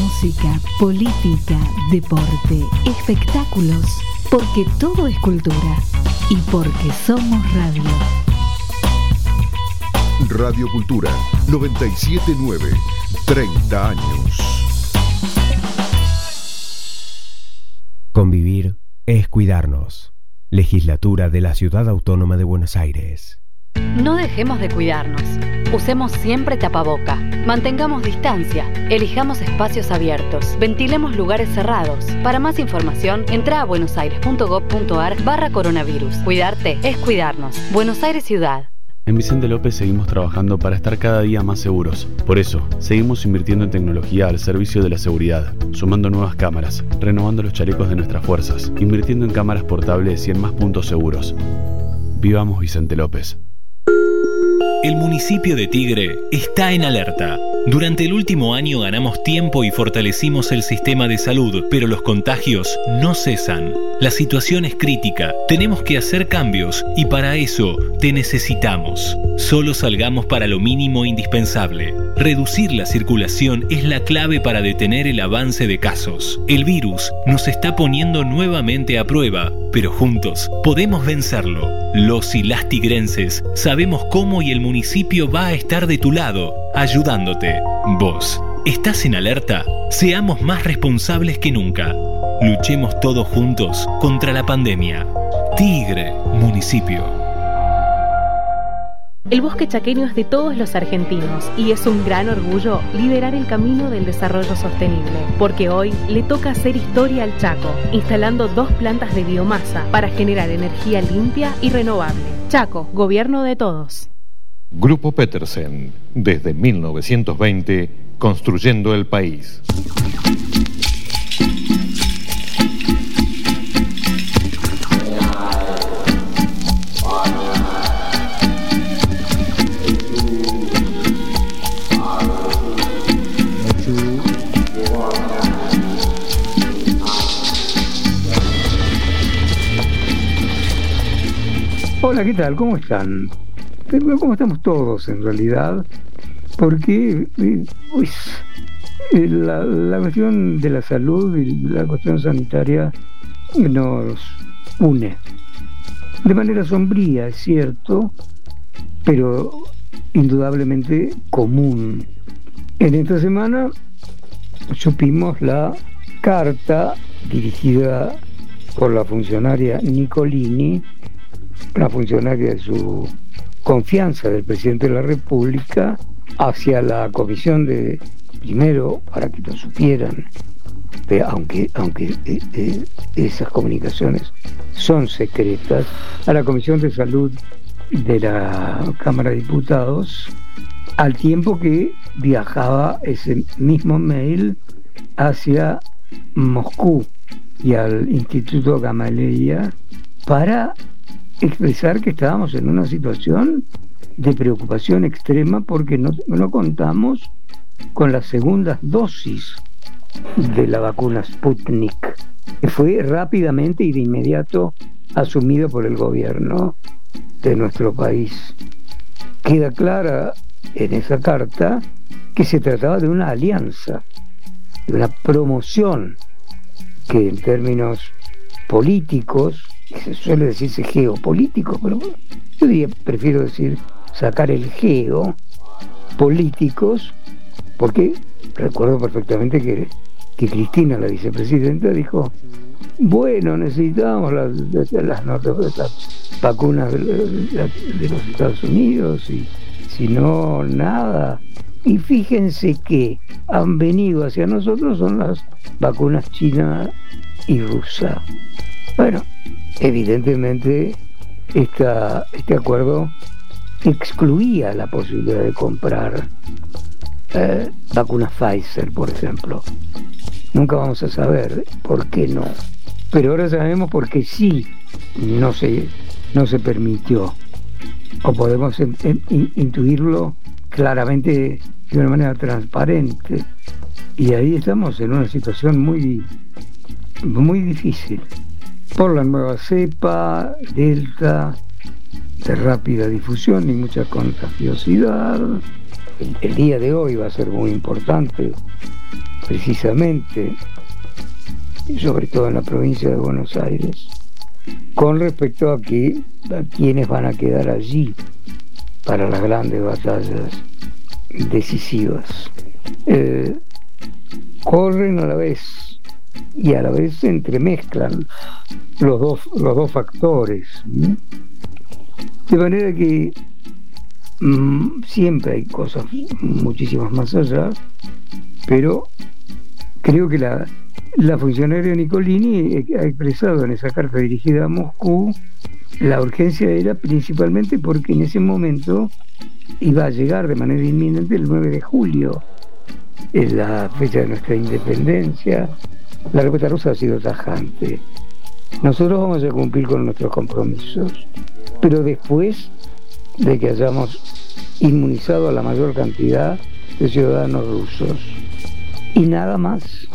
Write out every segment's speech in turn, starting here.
música, política, deporte, espectáculos, porque todo es cultura y porque somos radio. Radio Cultura 979, 30 años. Convivir es cuidarnos. Legislatura de la Ciudad Autónoma de Buenos Aires. No dejemos de cuidarnos. Usemos siempre tapaboca. Mantengamos distancia. Elijamos espacios abiertos. Ventilemos lugares cerrados. Para más información, entra a buenosaires.gov.ar/coronavirus. Cuidarte es cuidarnos. Buenos Aires Ciudad. En Vicente López seguimos trabajando para estar cada día más seguros. Por eso, seguimos invirtiendo en tecnología al servicio de la seguridad, sumando nuevas cámaras, renovando los chalecos de nuestras fuerzas, invirtiendo en cámaras portables y en más puntos seguros. Vivamos Vicente López. El municipio de Tigre está en alerta. Durante el último año ganamos tiempo y fortalecimos el sistema de salud, pero los contagios no cesan. La situación es crítica, tenemos que hacer cambios y para eso te necesitamos. Solo salgamos para lo mínimo indispensable. Reducir la circulación es la clave para detener el avance de casos. El virus nos está poniendo nuevamente a prueba, pero juntos podemos vencerlo. Los y las tigrenses sabemos cómo y el municipio va a estar de tu lado, ayudándote. Vos, ¿estás en alerta? Seamos más responsables que nunca. Luchemos todos juntos contra la pandemia. Tigre, municipio. El bosque chaqueño es de todos los argentinos y es un gran orgullo liderar el camino del desarrollo sostenible, porque hoy le toca hacer historia al Chaco, instalando 2 plantas de biomasa para generar energía limpia y renovable. Chaco, gobierno de todos. Grupo Petersen, desde 1920, construyendo el país. Hola, ¿qué tal? ¿Cómo están? ¿Cómo estamos todos en realidad? Porque la cuestión de la salud y la cuestión sanitaria nos une. De manera sombría, es cierto, pero indudablemente común. En esta semana supimos la carta dirigida por la funcionaria Nicolini, una funcionaria de su confianza del presidente de la República, hacia la comisión de, primero, para que lo supieran, aunque esas comunicaciones son secretas, a la Comisión de Salud de la Cámara de Diputados, al tiempo que viajaba ese mismo mail hacia Moscú y al Instituto Gamaleya para expresar que estábamos en una situación de preocupación extrema porque no contamos con las segundas dosis de la vacuna Sputnik, que fue rápidamente y de inmediato asumido por el gobierno de nuestro país. Queda clara en esa carta que se trataba de una alianza, de una promoción que en términos políticos, se suele decirse geopolíticos, pero yo prefiero decir sacar el geo, políticos, porque recuerdo perfectamente que Cristina, la vicepresidenta, dijo: bueno, necesitamos las vacunas de los Estados Unidos, y si no, nada. Y fíjense que han venido hacia nosotros son las vacunas china y rusa. Bueno, evidentemente este acuerdo excluía la posibilidad de comprar vacunas Pfizer, por ejemplo. Nunca vamos a saber por qué no, pero ahora sabemos por qué sí no se permitió, o podemos intuirlo claramente de una manera transparente, y ahí estamos en una situación muy, muy difícil por la nueva cepa Delta, de rápida difusión y mucha contagiosidad. El día de hoy va a ser muy importante precisamente, sobre todo en la provincia de Buenos Aires, con respecto a quienes van a quedar allí para las grandes batallas decisivas. Corren a la vez y a la vez se entremezclan los dos factores, de manera que siempre hay cosas muchísimas más allá, pero creo que la funcionaria Nicolini ha expresado en esa carta dirigida a Moscú la urgencia era principalmente porque en ese momento iba a llegar de manera inminente el 9 de julio, es la fecha de nuestra independencia. La respuesta rusa ha sido tajante: nosotros vamos a cumplir con nuestros compromisos, pero después de que hayamos inmunizado a la mayor cantidad de ciudadanos rusos. Y nada más.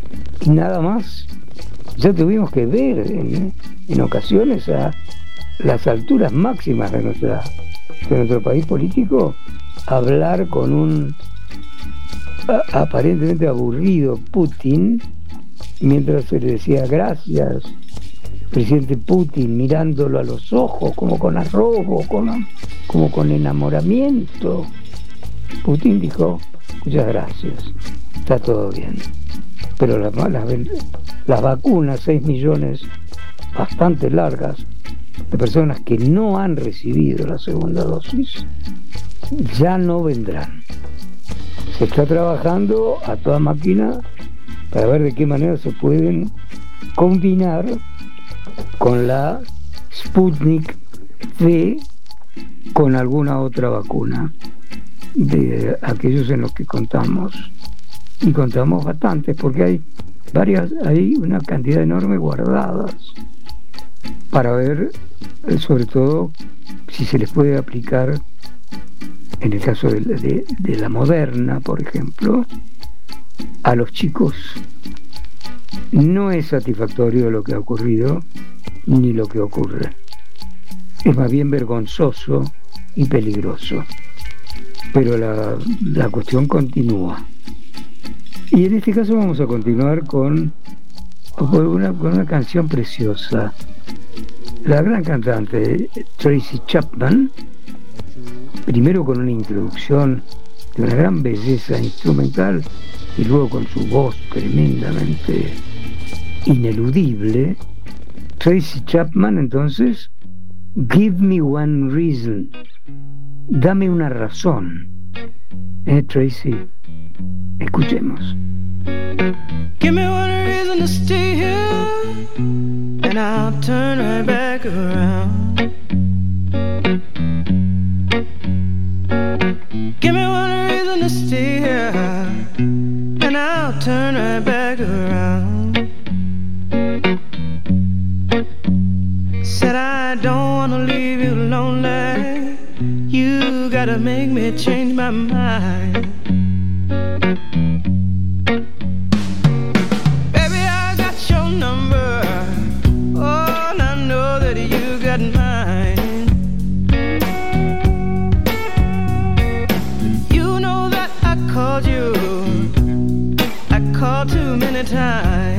Ya tuvimos que ver en ocasiones a las alturas máximas de nuestro país político hablar con un aparentemente aburrido Putin, mientras se le decía gracias, presidente Putin, mirándolo a los ojos como con arrobo, como con enamoramiento. Putin dijo: muchas gracias, está todo bien. Pero las vacunas, 6 millones bastante largas de personas que no han recibido la segunda dosis, ya no vendrán. Se está trabajando a toda máquina para ver de qué manera se pueden combinar con la Sputnik V con alguna otra vacuna de aquellos en los que contamos, y contamos bastantes porque hay una cantidad enorme guardadas para ver sobre todo si se les puede aplicar, en el caso de la Moderna, por ejemplo, a los chicos. No es satisfactorio lo que ha ocurrido ni lo que ocurre, es más bien vergonzoso y peligroso, pero la cuestión continúa. Y en este caso vamos a continuar con una canción preciosa. La gran cantante Tracy Chapman, primero con una introducción de una gran belleza instrumental y luego con su voz tremendamente ineludible. Tracy Chapman, entonces, Give Me One Reason, dame una razón. Tracy, escuchemos. Give me one reason to stay here, and I'll turn right back around. Give me one reason to stay here, and I'll turn right back around. Said I don't wanna leave you lonely, you gotta make me change my mind. Baby, I got your number, oh, and I know that you got mine. You know that I called too many times.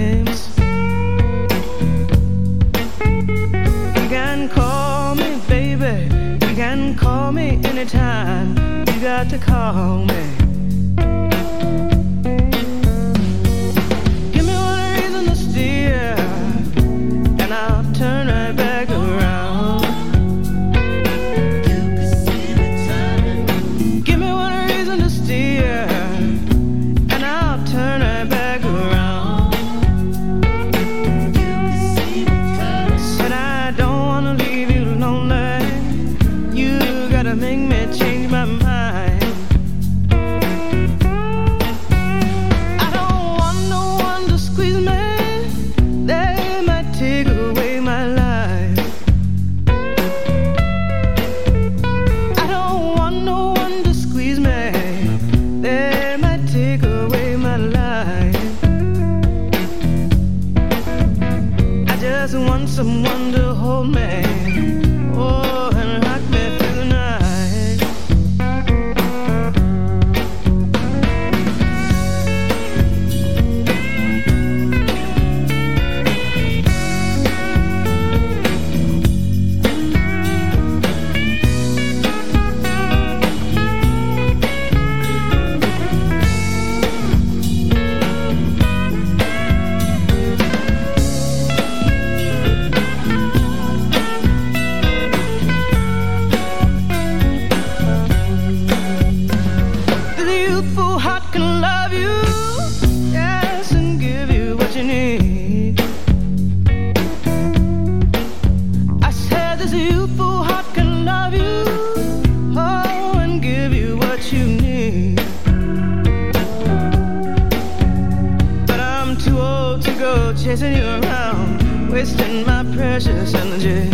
chasing you around, wasting my precious energy.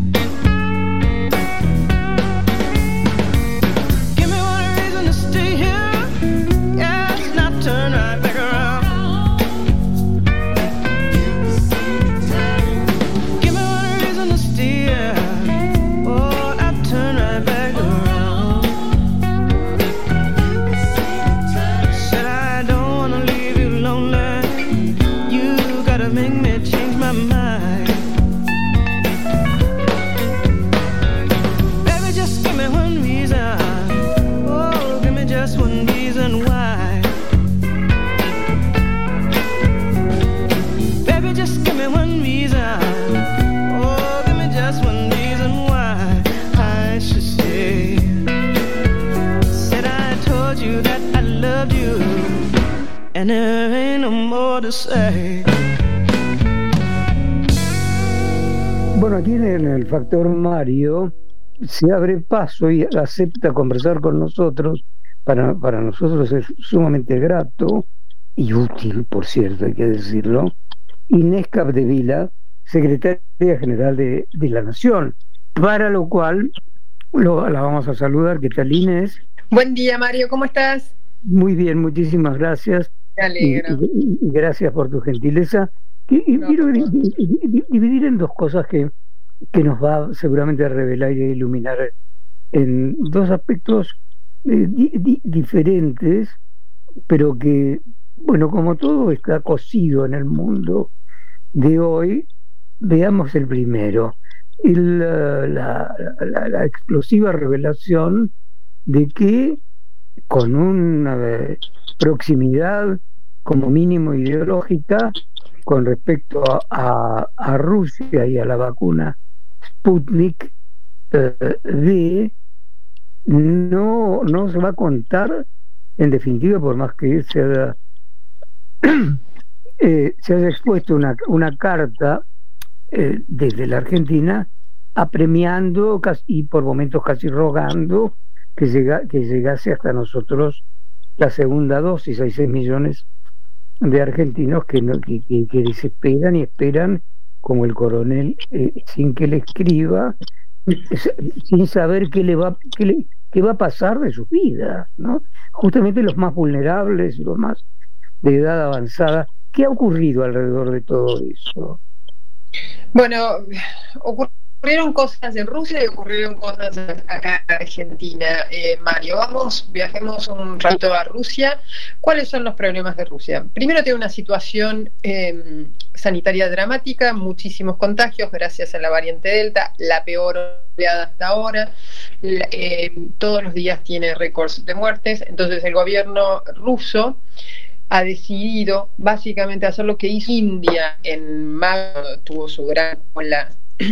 Give me one reason to stay here, yes, not turn right back around. Give me one reason to stay here, oh, not turn right back around. Said I don't wanna leave you lonely, you gotta make me change my mind. Baby, just give me one reason, oh, give me just one reason why. Baby, just give me one reason, oh, give me just one reason why I should stay. Said I told you that I loved you, and there ain't no more to say. Bueno, aquí en el Factor Mario se abre paso y acepta conversar con nosotros. Para nosotros es sumamente grato y útil, por cierto, hay que decirlo, Inés Capdevila, secretaria general de la Nación, para lo cual la vamos a saludar. ¿Qué tal, Inés? Buen día, Mario, ¿cómo estás? Muy bien, muchísimas gracias. Me alegro. Y gracias por tu gentileza. Y quiero dividir en dos cosas que nos va seguramente a revelar y a iluminar en dos aspectos diferentes, pero que, bueno, como todo está cosido en el mundo de hoy, veamos el primero. La explosiva revelación de que con una proximidad como mínimo ideológica con respecto a Rusia y a la vacuna Sputnik V, no se va a contar, en definitiva, por más que se haya expuesto una carta desde la Argentina apremiando y por momentos casi rogando que llegase hasta nosotros la segunda dosis. Hay 6 millones de argentinos que desesperan y esperan como el coronel, sin que le escriba, sin saber qué va a pasar de sus vidas, ¿no? Justamente los más vulnerables, los más de edad avanzada. ¿Qué ha ocurrido alrededor de todo eso? Bueno, ocurrieron cosas en Rusia y ocurrieron cosas acá en Argentina. Mario, viajemos un rato a Rusia. ¿Cuáles son los problemas de Rusia? Primero, tiene una situación sanitaria dramática, muchísimos contagios gracias a la variante Delta, la peor oleada hasta ahora. Todos los días tiene récords de muertes. Entonces el gobierno ruso ha decidido básicamente hacer lo que hizo India en mayo, tuvo su gran ola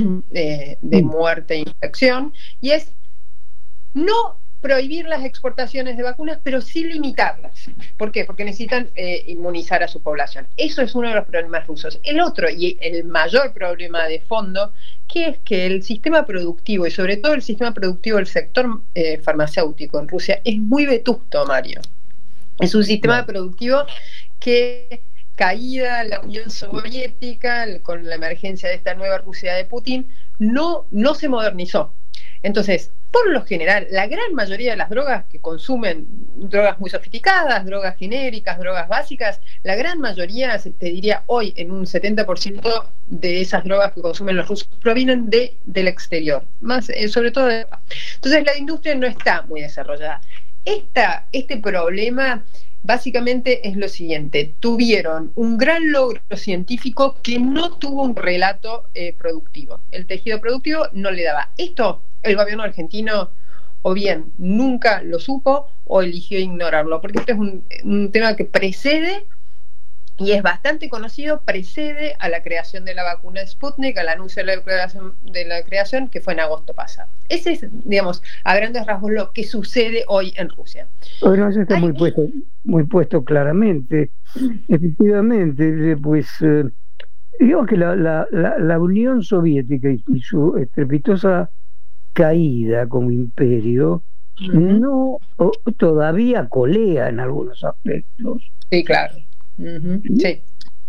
de muerte e infección, y es no prohibir las exportaciones de vacunas, pero sí limitarlas. ¿Por qué? Porque necesitan inmunizar a su población. Eso es uno de los problemas rusos. El otro, y el mayor problema de fondo, que es que el sistema productivo, y sobre todo el sistema productivo del sector farmacéutico en Rusia, es muy vetusto, Mario. Es un sistema productivo que, caída la Unión Soviética, con la emergencia de esta nueva Rusia de Putin, no se modernizó. Entonces, por lo general, la gran mayoría de las drogas que consumen, drogas muy sofisticadas, drogas genéricas, drogas básicas, la gran mayoría, te diría hoy, en un 70% de esas drogas que consumen los rusos provienen del exterior, más sobre todo de... Entonces la industria no está muy desarrollada. Este problema básicamente es lo siguiente: tuvieron un gran logro científico que no tuvo un relato productivo. El tejido productivo no le daba. Esto el gobierno argentino o bien nunca lo supo o eligió ignorarlo, porque este es un tema que precede, y es bastante conocido, precede a la creación de la vacuna Sputnik, al anuncio de la creación que fue en agosto pasado. Ese es, digamos, a grandes rasgos lo que sucede hoy en Rusia. Bueno, eso está muy puesto claramente. Efectivamente, pues digamos que la Unión Soviética y su estrepitosa caída como imperio no todavía colea en algunos aspectos. Sí, claro. Sí.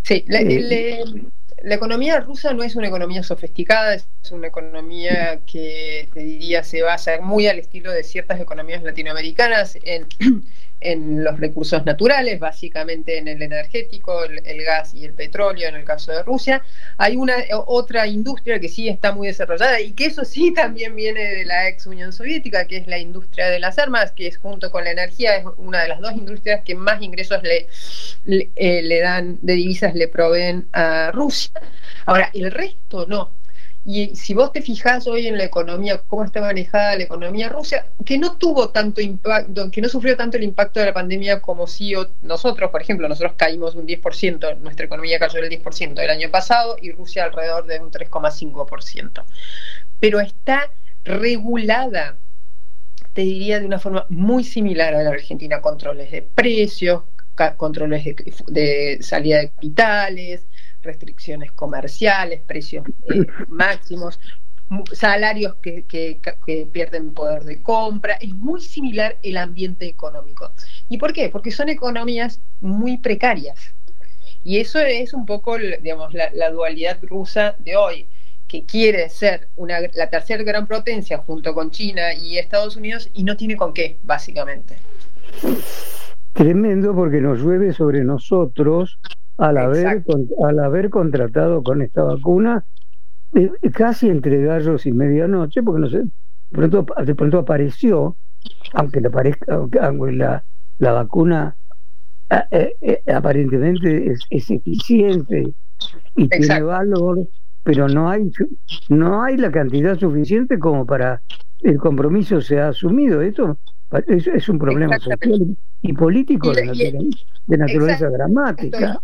Sí, la economía rusa no es una economía sofisticada, es una economía que te diría se basa muy al estilo de ciertas economías latinoamericanas en los recursos naturales, básicamente en el energético, el gas y el petróleo en el caso de Rusia. Hay otra industria que sí está muy desarrollada y que eso sí también viene de la ex Unión Soviética, que es la industria de las armas, que es junto con la energía, es una de las dos industrias que más ingresos le dan de divisas, le proveen a Rusia. Ahora, el resto no. Y si vos te fijás hoy en la economía, cómo está manejada la economía rusa, que no tuvo tanto impacto, que no sufrió tanto el impacto de la pandemia como si nosotros, por ejemplo, nosotros caímos un 10%, nuestra economía cayó el 10% el año pasado y Rusia alrededor de un 3,5%. Pero está regulada, te diría, de una forma muy similar a la Argentina, controles de precios, controles de salida de capitales, restricciones comerciales, precios máximos, salarios que pierden poder de compra. Es muy similar el ambiente económico. ¿Y por qué? Porque son economías muy precarias. Y eso es un poco, digamos, la dualidad rusa de hoy, que quiere ser la tercera gran potencia junto con China y Estados Unidos y no tiene con qué, básicamente. Tremendo, porque nos llueve sobre nosotros al haber contratado con esta vacuna casi entre gallos y medianoche, porque no sé, de pronto apareció, aunque la vacuna aparentemente es eficiente y tiene valor, pero no hay la cantidad suficiente como para el compromiso sea asumido. Esto es un problema social y político de naturaleza dramática.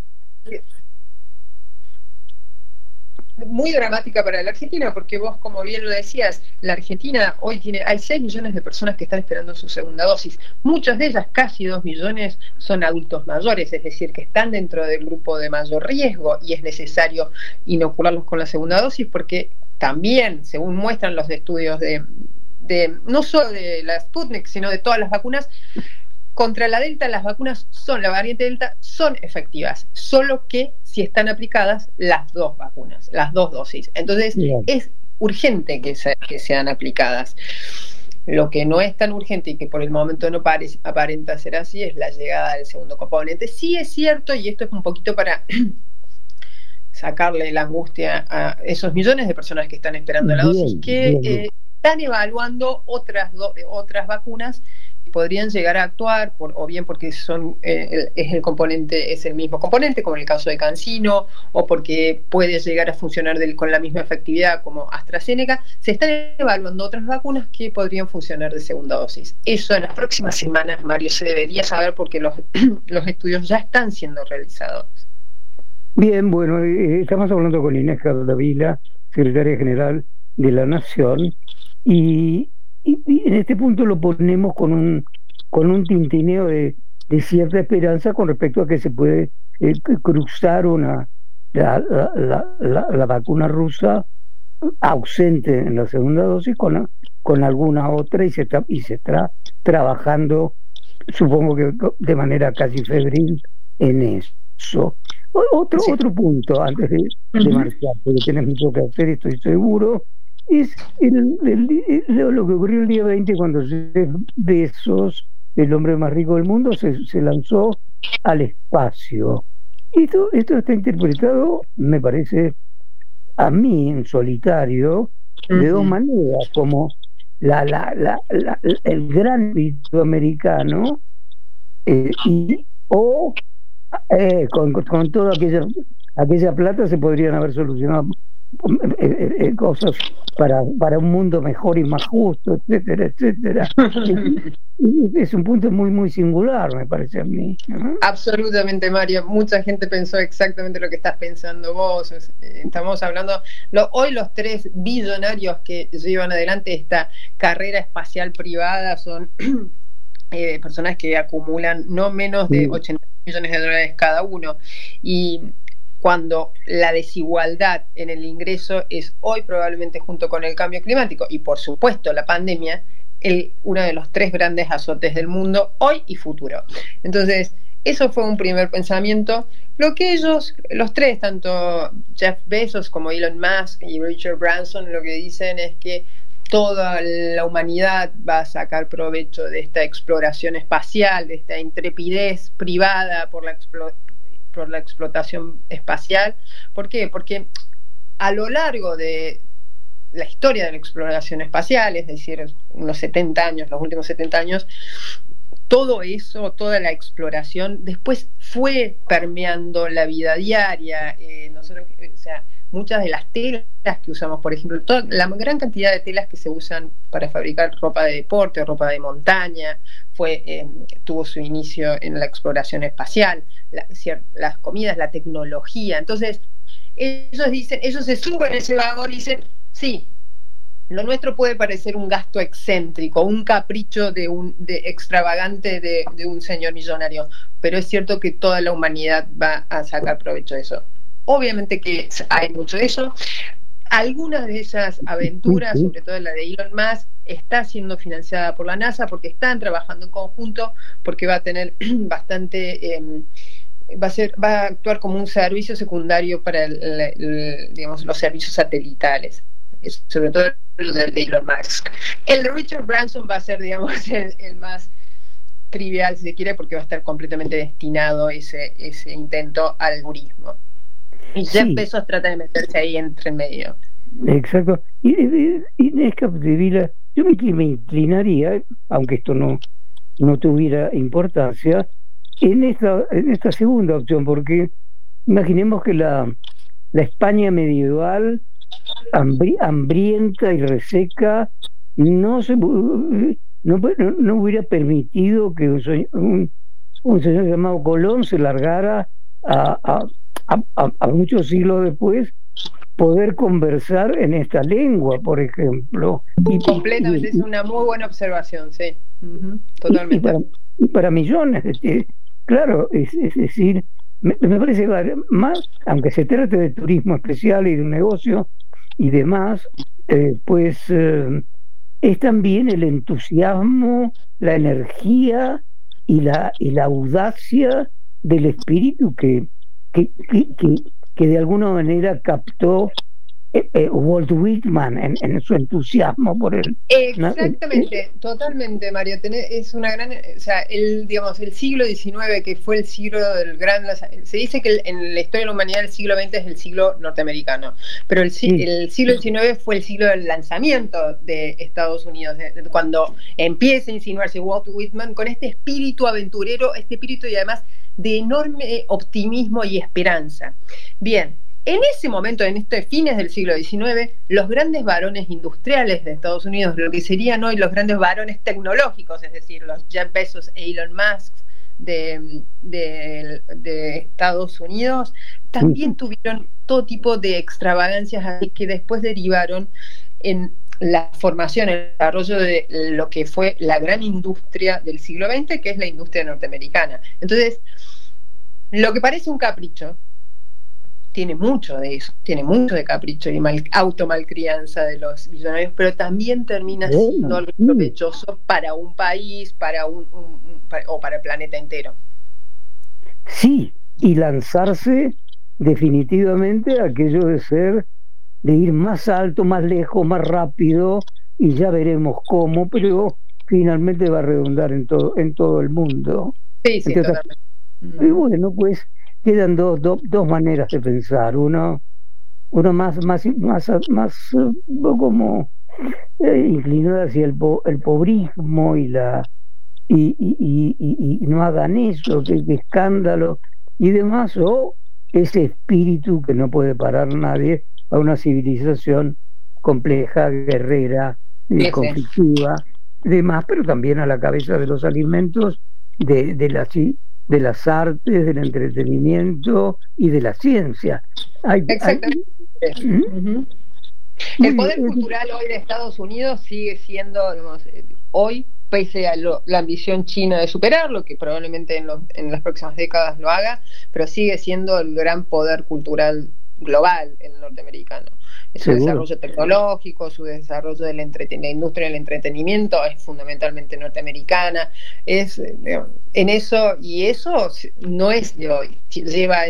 Muy dramática para la Argentina, porque vos, como bien lo decías, la Argentina hoy hay 6 millones de personas que están esperando su segunda dosis. Muchas de ellas, casi 2 millones, son adultos mayores, es decir, que están dentro del grupo de mayor riesgo y es necesario inocularlos con la segunda dosis, porque también, según muestran los estudios de no solo de la Sputnik, sino de todas las vacunas, contra la Delta, las vacunas la variante Delta son efectivas, solo que si están aplicadas las dos vacunas, las dos dosis. Entonces, es urgente que sean aplicadas. Lo que no es tan urgente y que por el momento no aparenta ser así es la llegada del segundo componente. Sí es cierto, y esto es un poquito para sacarle la angustia a esos millones de personas que están esperando la dosis, que están evaluando otras vacunas que podrían llegar a actuar, o bien porque es el mismo componente, como en el caso de CanSino, o porque puede llegar a funcionar con la misma efectividad como AstraZeneca. Se están evaluando otras vacunas que podrían funcionar de segunda dosis. Eso en las próximas semanas, Mario, se debería saber porque los estudios ya están siendo realizados. Bien, bueno, estamos hablando con Inés Cardavila, secretaria general de la Nación, y en este punto lo ponemos con un tintineo de cierta esperanza con respecto a que se puede cruzar la vacuna rusa ausente en la segunda dosis con alguna otra, y se está trabajando, supongo que de manera casi febril, en eso. Otro punto antes de marchar, porque tenés mucho que hacer, estoy seguro, es lo que ocurrió el día 20 cuando Jeff Bezos, el hombre más rico del mundo, se lanzó al espacio. Esto está interpretado, me parece a mí, en solitario, de dos maneras, como el gran mito americano, con toda aquella plata se podrían haber solucionado cosas para un mundo mejor y más justo, etcétera, etcétera. Es un punto muy, muy singular, me parece a mí. Absolutamente, Mario. Mucha gente pensó exactamente lo que estás pensando vos. Estamos hablando, hoy los 3 billonarios que llevan adelante esta carrera espacial privada son personas que acumulan no menos de 80 millones de dólares cada uno. Y cuando la desigualdad en el ingreso es hoy, probablemente junto con el cambio climático y por supuesto la pandemia, uno de los 3 grandes azotes del mundo hoy y futuro. Entonces, Eso fue un primer pensamiento. Lo que ellos, los tres, tanto Jeff Bezos como Elon Musk y Richard Branson, lo que dicen es que toda la humanidad va a sacar provecho de esta exploración espacial, de esta intrepidez privada por la explotación espacial. ¿Por qué? Porque a lo largo de la historia de la exploración espacial, es decir, unos 70 años, los últimos 70 años, todo eso, toda la exploración, después fue permeando la vida diaria. Nosotros, o sea, muchas de las telas que usamos, por ejemplo, la gran cantidad de telas que se usan para fabricar ropa de deporte o ropa de montaña, tuvo su inicio en la exploración espacial, las comidas, la tecnología. Entonces, ellos se suben a ese vagón y dicen, sí, lo nuestro puede parecer un gasto excéntrico, un capricho de extravagante de un señor millonario, pero es cierto que toda la humanidad va a sacar provecho de eso. Obviamente que hay mucho de eso. Algunas de esas aventuras, sobre todo la de Elon Musk, está siendo financiada por la NASA porque están trabajando en conjunto, porque va a tener bastante... va a actuar como un servicio secundario para digamos, los servicios satelitales, sobre todo el de Elon Musk. El de Richard Branson va a ser, digamos, el más trivial, si se quiere, porque va a estar completamente destinado ese intento al algoritmo. Y Jeff Bezos trata de meterse ahí entre medio. Exacto. Inés Capdevila, yo me inclinaría, aunque esto no tuviera importancia, en esta segunda opción, porque imaginemos que la España medieval, hambrienta y reseca, no hubiera permitido que un señor llamado Colón se largara a muchos siglos después poder conversar en esta lengua, por ejemplo. Completamente, es una muy buena observación, sí. Totalmente. Y para millones, claro, es decir, me parece más, aunque se trate de turismo especial y de un negocio y demás, es también el entusiasmo, la energía y la audacia del espíritu que de alguna manera captó Walt Whitman en su entusiasmo por él. Exactamente, totalmente, Mario. Es una gran, o sea, el siglo XIX, que fue el siglo del gran, se dice que en la historia de la humanidad el siglo XX es el siglo norteamericano, pero el siglo XIX fue el siglo del lanzamiento de Estados Unidos, cuando empieza a insinuarse Walt Whitman con este espíritu aventurero, este espíritu y además de enorme optimismo y esperanza. Bien, en ese momento, en estos fines del siglo XIX, los grandes varones industriales de Estados Unidos, lo que serían hoy los grandes varones tecnológicos, es decir, los Jeff Bezos e Elon Musk de Estados Unidos, también tuvieron todo tipo de extravagancias así que después derivaron en la formación, el desarrollo de lo que fue la gran industria del siglo XX, que es la industria norteamericana. Entonces, lo que parece un capricho, tiene mucho de eso, tiene mucho de capricho y automalcrianza de los millonarios, pero también termina siendo algo provechoso para un país, o para el planeta entero. Sí, y lanzarse definitivamente a aquello de ir más alto, más lejos, más rápido, y ya veremos cómo, pero finalmente va a redundar en todo el mundo. Sí, totalmente. Y bueno, pues quedan dos maneras de pensar. Uno más como inclinado hacia el pobrismo y no hagan eso, que escándalo y demás, o ese espíritu que no puede parar nadie a una civilización compleja, guerrera y conflictiva, demás, pero también a la cabeza de los alimentos, de las artes, del entretenimiento y de la ciencia. Exactamente. El poder cultural hoy de Estados Unidos sigue siendo, digamos, hoy, pese a la ambición china de superarlo, que probablemente en las próximas décadas lo haga, pero sigue siendo el gran poder cultural global el norteamericano. Su desarrollo tecnológico, su desarrollo de la industria del entretenimiento es fundamentalmente norteamericana. En eso, y eso no es de hoy, lleva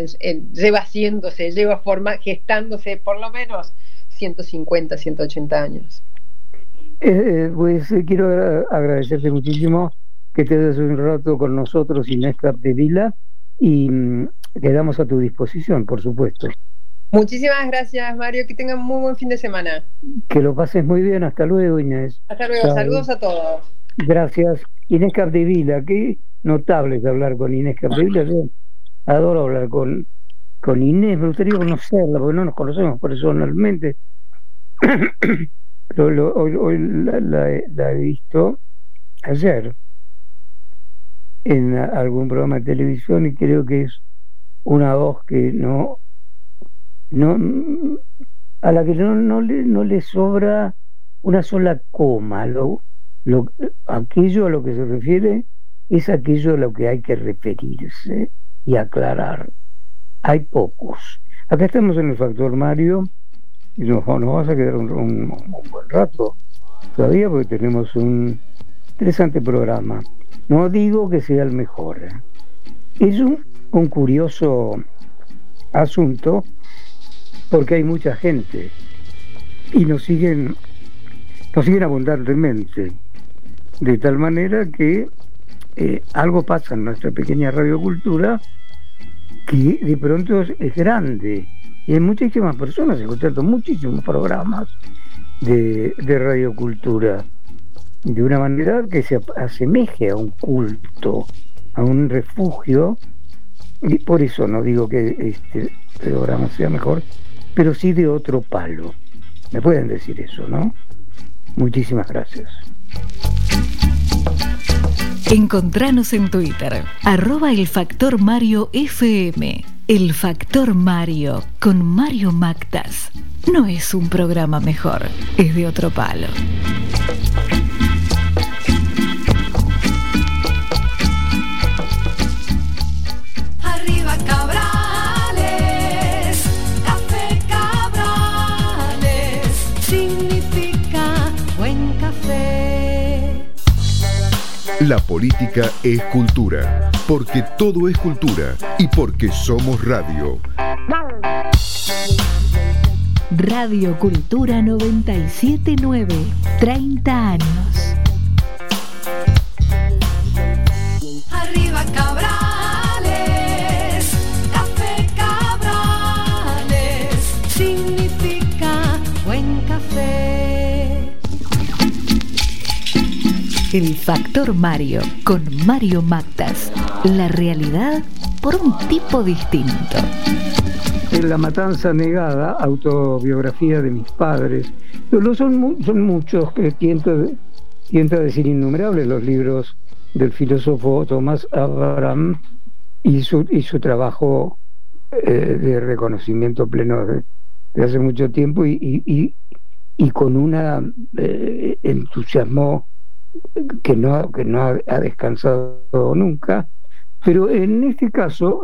gestándose por lo menos 150, 180 años. Pues quiero agradecerte muchísimo que te des un rato con nosotros, Inés Capdevila, y quedamos a tu disposición, por supuesto. Muchísimas gracias, Mario, que tengan muy buen fin de semana. Que lo pases muy bien, hasta luego, Inés. Hasta luego, Chao. Saludos a todos. Gracias. Inés Capdevila, qué notable es hablar con Inés Capdevila. Yo adoro hablar con Inés, me gustaría conocerla, porque no nos conocemos personalmente. Pero hoy la he visto ayer en algún programa de televisión y creo que es una voz que a la que no le sobra una sola coma. Aquello a lo que se refiere es aquello a lo que hay que referirse y aclarar. Hay pocos. Acá estamos en el Factor Mario y nos vas a quedar un buen rato todavía, porque tenemos un interesante programa. No digo que sea el mejor. Es un curioso asunto, porque hay mucha gente y nos siguen abundantemente, de tal manera que algo pasa en nuestra pequeña radiocultura que de pronto es grande, y hay muchísimas personas escuchando muchísimos programas de radiocultura, de una manera que se asemeje a un culto, a un refugio, y por eso no digo que este programa sea mejor, pero sí de otro palo. Me pueden decir eso, ¿no? Muchísimas gracias. Encontranos en Twitter, @elfactorMarioFM. El Factor Mario con Mario Mactas. No es un programa mejor, es de otro palo. Arriba Cabrales, café Cabrales, significa buen café. La política es cultura, porque todo es cultura y porque somos radio. Radio Cultura 979, 30 años. Arriba Cabrales, café Cabrales, significa buen café. El Factor Mario con Mario Mactas. La realidad por un tipo distinto. La matanza negada, autobiografía de mis padres. Pero son muchos, que tiento a decir innumerables, los libros del filósofo Thomas Abraham y su trabajo de reconocimiento pleno de hace mucho tiempo y con una entusiasmo que no ha descansado nunca. Pero en este caso,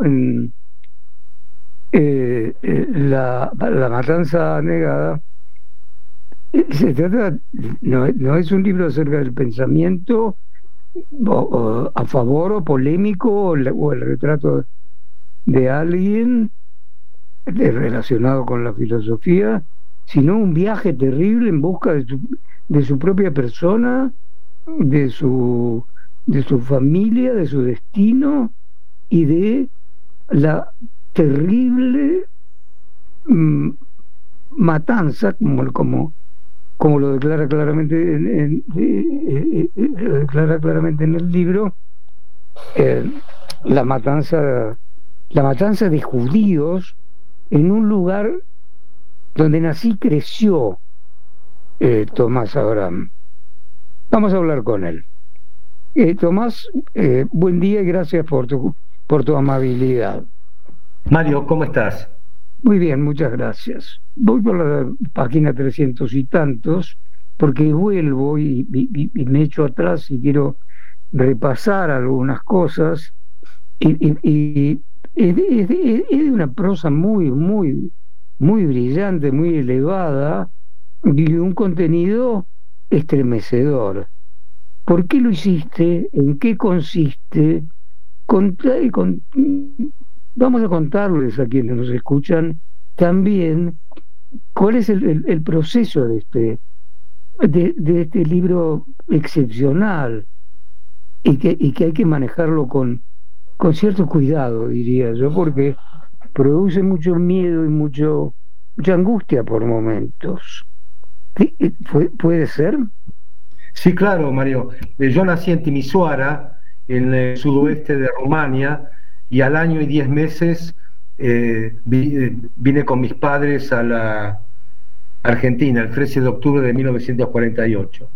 la matanza negada, se trata, no es un libro acerca del pensamiento a favor o polémico o el retrato de alguien relacionado con la filosofía, sino un viaje terrible en busca de su propia persona, de su familia, de su destino y de la terrible matanza, como lo declara claramente en el libro, la matanza de judíos en un lugar donde nací y creció Tomás Abraham. Vamos a hablar con él. Tomás, buen día y gracias por tu amabilidad. Mario, ¿cómo estás? Muy bien, muchas gracias. Voy por la página 300 y tantos, porque vuelvo y me echo atrás y quiero repasar algunas cosas, y es de una prosa muy, muy, muy brillante, muy elevada y un contenido estremecedor. ¿Por qué lo hiciste? ¿En qué consiste? Vamos a contarles a quienes nos escuchan también cuál es el proceso de este libro excepcional y que hay que manejarlo con cierto cuidado, diría yo, porque produce mucho miedo y mucha angustia por momentos. ¿Puede ser? Sí, claro, Mario. Yo nací en Timișoara, en el sudoeste de Rumania, y al año y 10 meses vine con mis padres a la Argentina, el 13 de octubre de 1948.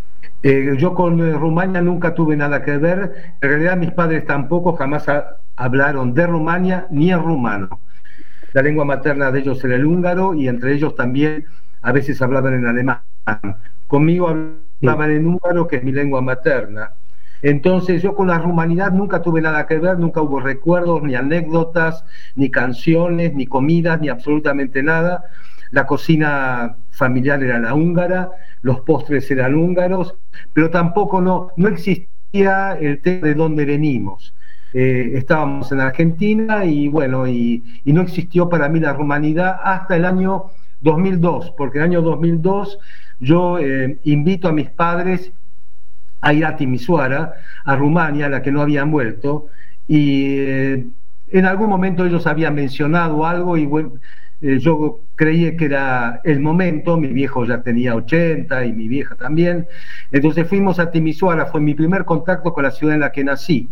Yo con Rumania nunca tuve nada que ver. En realidad mis padres tampoco jamás hablaron de Rumania ni en rumano. La lengua materna de ellos era el húngaro, y entre ellos también a veces hablaban en alemán. Conmigo hablaban en húngaro, que es mi lengua materna. Entonces yo con la rumanidad nunca tuve nada que ver, nunca hubo recuerdos, ni anécdotas, ni canciones, ni comidas, ni absolutamente nada. La cocina familiar era la húngara, los postres eran húngaros, pero tampoco no existía el tema de dónde venimos. Estábamos en Argentina y bueno, y no existió para mí la rumanidad hasta el año 2002, porque en el año 2002 yo invito a mis padres a ir a Timișoara, a Rumania, a la que no habían vuelto, y en algún momento ellos habían mencionado algo y bueno, yo creí que era el momento. Mi viejo ya tenía 80 y mi vieja también, entonces fuimos a Timișoara. Fue mi primer contacto con la ciudad en la que nací.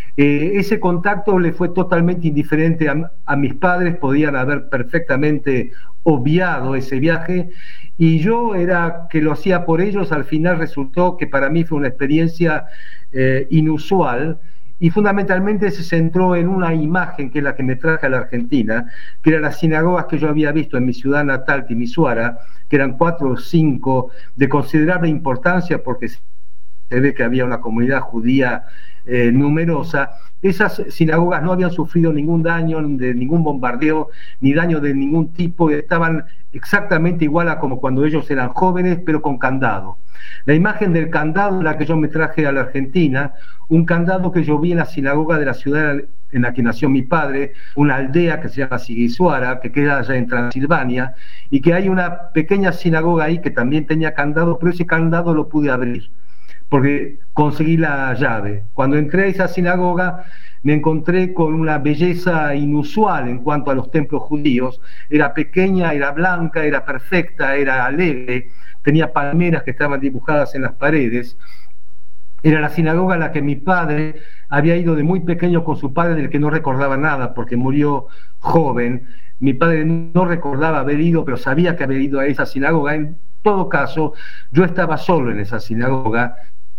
Ese contacto le fue totalmente indiferente a mis padres, podían haber perfectamente obviado ese viaje, y yo era que lo hacía por ellos. Al final resultó que para mí fue una experiencia inusual, y fundamentalmente se centró en una imagen que es la que me traje a la Argentina, que eran las sinagogas que yo había visto en mi ciudad natal, Timișoara, que eran 4 o 5 de considerable importancia, porque se ve que había una comunidad judía numerosa. Esas sinagogas no habían sufrido ningún daño de ningún bombardeo, ni daño de ningún tipo, estaban exactamente igual a como cuando ellos eran jóvenes, pero con candado. La imagen del candado es la que yo me traje a la Argentina, un candado que yo vi en la sinagoga de la ciudad en la que nació mi padre, una aldea que se llama Sighișoara, que queda allá en Transilvania, y que hay una pequeña sinagoga ahí que también tenía candado, pero ese candado lo pude abrir porque conseguí la llave. Cuando entré a esa sinagoga me encontré con una belleza inusual en cuanto a los templos judíos. Era pequeña, era blanca, era perfecta, era alegre, tenía palmeras que estaban dibujadas en las paredes. Era la sinagoga a la que mi padre había ido de muy pequeño con su padre, del que no recordaba nada porque murió joven. Mi padre no recordaba haber ido, pero sabía que había ido a esa sinagoga. En todo caso, yo estaba solo en esa sinagoga.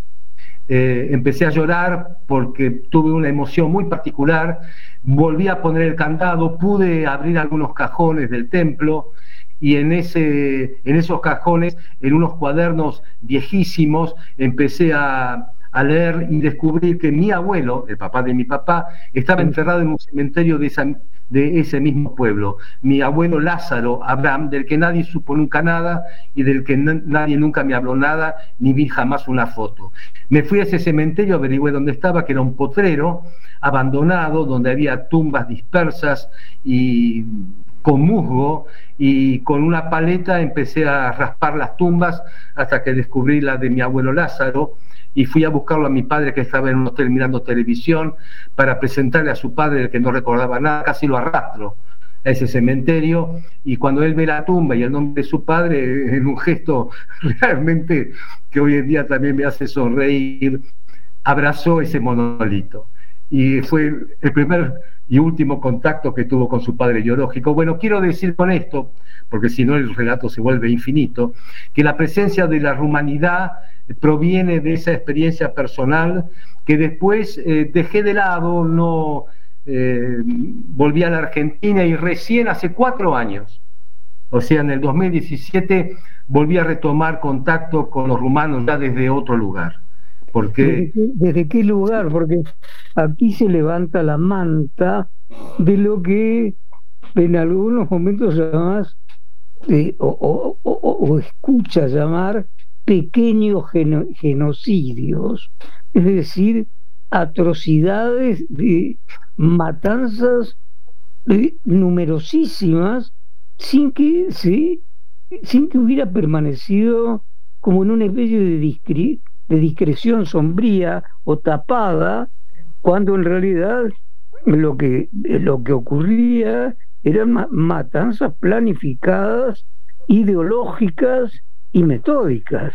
Empecé a llorar porque tuve una emoción muy particular. Volví a poner el candado, pude abrir algunos cajones del templo, y en esos cajones, en unos cuadernos viejísimos, empecé a leer y descubrir que mi abuelo, el papá de mi papá, estaba enterrado en un cementerio de ese mismo pueblo. Mi abuelo Lázaro Abraham, del que nadie supo nunca nada y del que nadie nunca me habló nada, ni vi jamás una foto. Me fui a ese cementerio, averigüé dónde estaba, que era un potrero abandonado, donde había tumbas dispersas y con musgo, y con una paleta empecé a raspar las tumbas hasta que descubrí la de mi abuelo Lázaro, y fui a buscarlo a mi padre, que estaba en un hotel mirando televisión, para presentarle a su padre, el que no recordaba nada. Casi lo arrastro a ese cementerio, y cuando él ve la tumba y el nombre de su padre, en un gesto realmente que hoy en día también me hace sonreír, abrazó ese monolito. Y fue el primer y último contacto que tuvo con su padre biológico. Bueno, quiero decir con esto, porque si no el relato se vuelve infinito, que la presencia de la rumanidad proviene de esa experiencia personal que después dejé de lado. No volví a la Argentina, y recién hace 4 años, o sea, en el 2017, volví a retomar contacto con los rumanos ya desde otro lugar. Porque ¿Desde qué lugar? Porque aquí se levanta la manta de lo que en algunos momentos además o escucha llamar pequeños genocidios, es decir, atrocidades de matanzas numerosísimas sin que hubiera permanecido como en una especie de discreción sombría o tapada, cuando en realidad lo que ocurría eran matanzas planificadas, ideológicas y metódicas.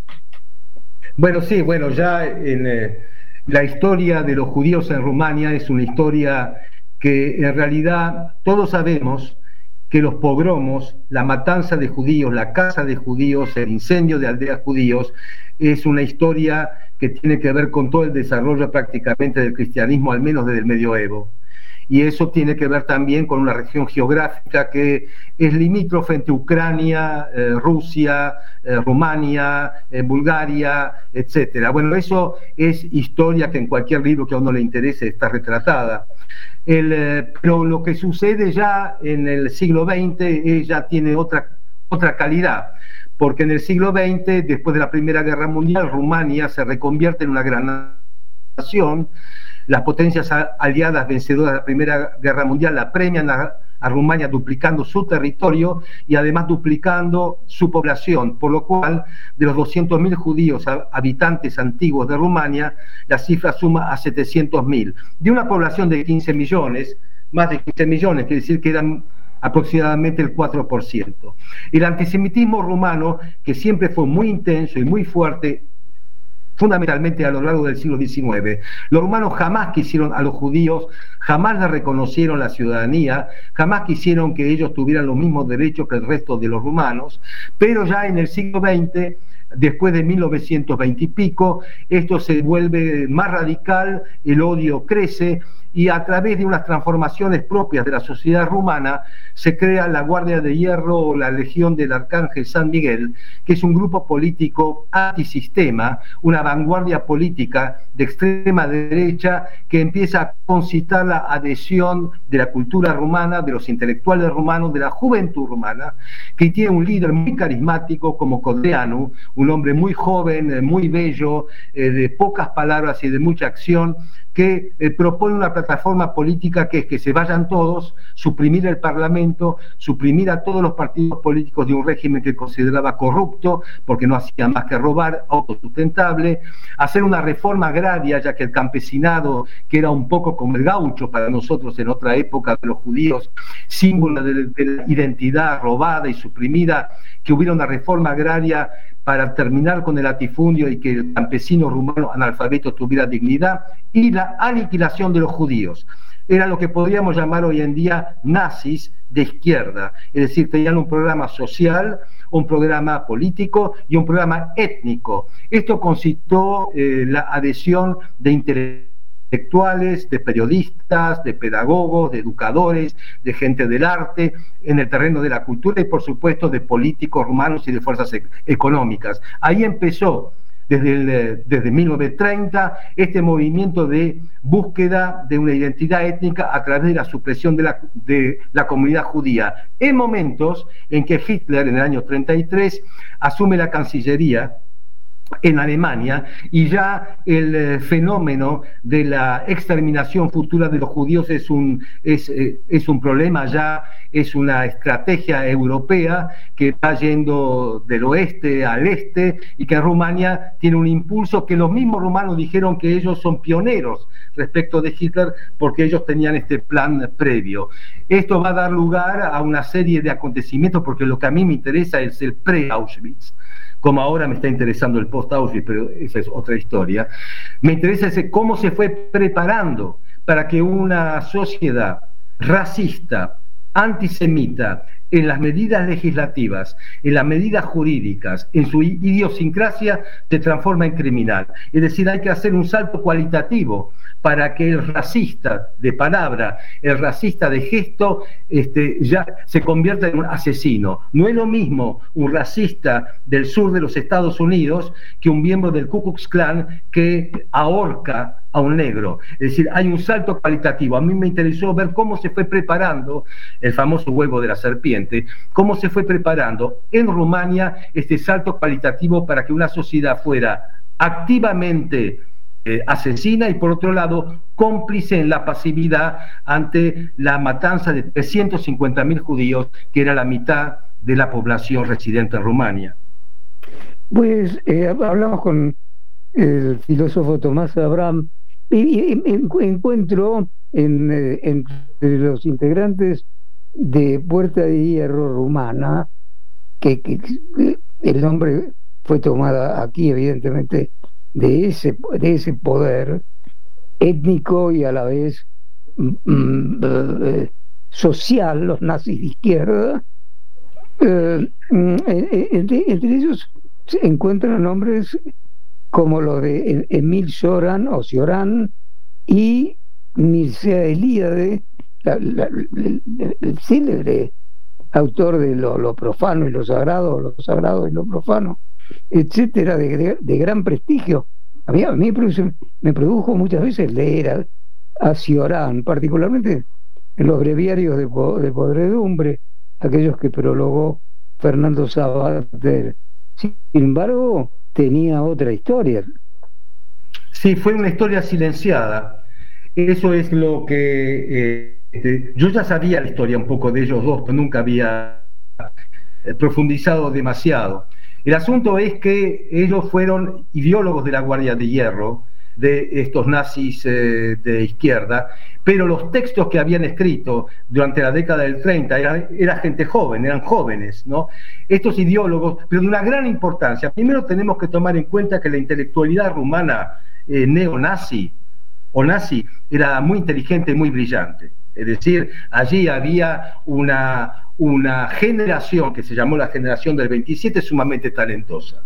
Bueno, sí, ya en la historia de los judíos en Rumania es una historia que en realidad todos sabemos que los pogromos, la matanza de judíos, la caza de judíos, el incendio de aldeas judíos, es una historia que tiene que ver con todo el desarrollo prácticamente del cristianismo, al menos desde el medioevo. Y eso tiene que ver también con una región geográfica que es limítrofe entre Ucrania, Rusia, Rumania, Bulgaria, etcétera. Bueno, eso es historia que en cualquier libro que a uno le interese está retratada. Pero lo que sucede ya en el siglo XX ya tiene otra calidad, porque en el siglo XX, después de la Primera Guerra Mundial, Rumania se reconvierte en una gran nación. Las potencias aliadas vencedoras de la Primera Guerra Mundial la premian a Rumania duplicando su territorio y además duplicando su población, por lo cual de los 200.000 judíos habitantes antiguos de Rumania, la cifra suma a 700.000. De una población de 15 millones, más de 15 millones, quiere decir que eran aproximadamente el 4%. El antisemitismo rumano, que siempre fue muy intenso y muy fuerte, fundamentalmente a lo largo del siglo XIX. Los rumanos jamás quisieron a los judíos, jamás les reconocieron la ciudadanía, jamás quisieron que ellos tuvieran los mismos derechos que el resto de los rumanos, pero ya en el siglo XX, después de 1920 y pico, esto se vuelve más radical, el odio crece, y a través de unas transformaciones propias de la sociedad rumana se crea la Guardia de Hierro o la Legión del Arcángel San Miguel, que es un grupo político antisistema, una vanguardia política de extrema derecha que empieza a concitar la adhesión de la cultura rumana, de los intelectuales rumanos, de la juventud rumana, que tiene un líder muy carismático como Codreanu, un hombre muy joven, muy bello, de pocas palabras y de mucha acción, que propone una plataforma política que es que se vayan todos, suprimir el Parlamento, suprimir a todos los partidos políticos de un régimen que consideraba corrupto, porque no hacía más que robar, autosustentable, hacer una reforma agraria, ya que el campesinado, que era un poco como el gaucho para nosotros en otra época de los judíos, símbolo de la identidad robada y suprimida, que hubiera una reforma agraria para terminar con el latifundio y que el campesino rumano analfabeto tuviera dignidad, y la aniquilación de los judíos. Era lo que podríamos llamar hoy en día nazis de izquierda, es decir, tenían un programa social, un programa político y un programa étnico. Esto concitó la adhesión de intelectuales, de periodistas, de pedagogos, de educadores, de gente del arte, en el terreno de la cultura y por supuesto de políticos rumanos y de fuerzas económicas. Ahí empezó desde 1930 este movimiento de búsqueda de una identidad étnica a través de la supresión de la comunidad judía, en momentos en que Hitler en el año 33 asume la Cancillería en Alemania, y ya el fenómeno de la exterminación futura de los judíos es un problema, ya es una estrategia europea que está yendo del oeste al este, y que en Rumania tiene un impulso que los mismos rumanos dijeron que ellos son pioneros respecto de Hitler porque ellos tenían este plan previo. Esto va a dar lugar a una serie de acontecimientos, porque lo que a mí me interesa es el pre-Auschwitz, como ahora me está interesando el post-Auschwitz, pero esa es otra historia. Me interesa cómo se fue preparando para que una sociedad racista, antisemita, en las medidas legislativas, en las medidas jurídicas, en su idiosincrasia, se transforma en criminal. Es decir, hay que hacer un salto cualitativo para que el racista de palabra, el racista de gesto, ya se convierta en un asesino. No es lo mismo un racista del sur de los Estados Unidos que un miembro del Ku Klux Klan que ahorca a un negro. Es decir, hay un salto cualitativo. A mí me interesó ver cómo se fue preparando el famoso huevo de la serpiente, cómo se fue preparando en Rumania este salto cualitativo para que una sociedad fuera activamente asesina y por otro lado cómplice en la pasividad ante la matanza de 350.000 judíos, que era la mitad de la población residente en Rumania. Pues hablamos con el filósofo Tomás Abraham y encuentro entre los integrantes de Puerta de Hierro rumana, que el nombre fue tomada aquí evidentemente de ese poder étnico y a la vez social, los nazis de izquierda. Entre ellos se encuentran nombres como los de Emil Cioran y Mircea Eliade, el célebre autor de lo profano y lo sagrado y lo profano, etcétera, de gran prestigio. A mí me produjo muchas veces leer a Cioran, particularmente en los breviarios de podredumbre, aquellos que prologó Fernando Savater. Sin embargo, tenía otra historia. Sí, fue una historia silenciada. Eso es lo que yo ya sabía la historia un poco de ellos dos, pero nunca había profundizado demasiado. El asunto es que ellos fueron ideólogos de la Guardia de Hierro, de estos nazis de izquierda, pero los textos que habían escrito durante la década del 30 era gente joven, eran jóvenes, ¿no? Estos ideólogos, pero de una gran importancia. Primero tenemos que tomar en cuenta que la intelectualidad rumana neonazi o nazi era muy inteligente y muy brillante. Es decir, allí había una generación que se llamó la generación del 27 sumamente talentosa.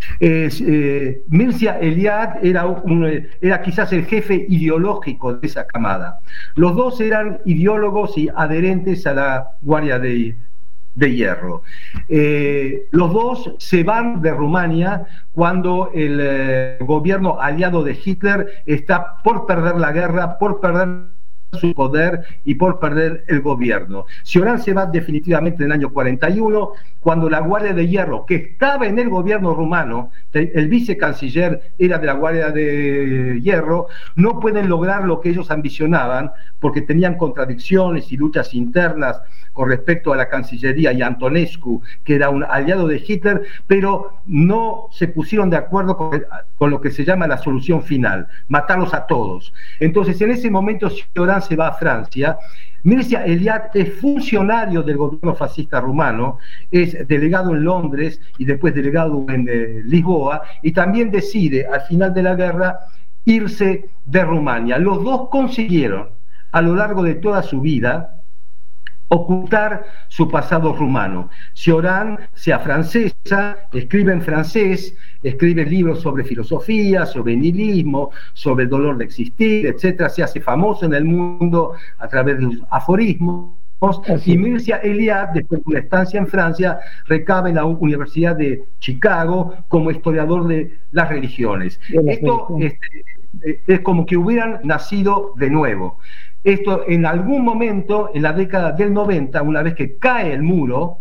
Mircea Eliade era quizás el jefe ideológico de esa camada. Los dos eran ideólogos y adherentes a la Guardia de Hierro. Los dos se van de Rumania cuando el gobierno aliado de Hitler está por perder la guerra, por perder su poder y por perder el gobierno. Cioran se va definitivamente en el año 41, cuando la Guardia de Hierro, que estaba en el gobierno rumano, el vicecanciller era de la Guardia de Hierro, no pueden lograr lo que ellos ambicionaban, porque tenían contradicciones y luchas internas con respecto a la Cancillería y Antonescu, que era un aliado de Hitler, pero no se pusieron de acuerdo con lo que se llama la solución final, matarlos a todos. Entonces, en ese momento, Cioran se va a Francia. Mircea Eliade es funcionario del gobierno fascista rumano, es delegado en Londres y después delegado en Lisboa, y también decide, al final de la guerra, irse de Rumania. Los dos consiguieron, a lo largo de toda su vida, ocultar su pasado rumano. Cioran se afrancesa, escribe en francés, escribe libros sobre filosofía, sobre nihilismo, sobre el dolor de existir, etcétera. Se hace famoso en el mundo a través de sus aforismos. Y Mircea Eliade, después de una estancia en Francia, recaba en la Universidad de Chicago como historiador de las religiones. Esto es como que hubieran nacido de nuevo. Esto en algún momento, en la década del 90, una vez que cae el muro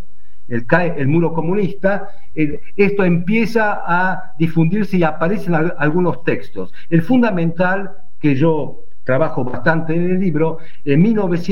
comunista, esto empieza a difundirse y aparecen algunos textos. El fundamental, que yo trabajo bastante en el libro, en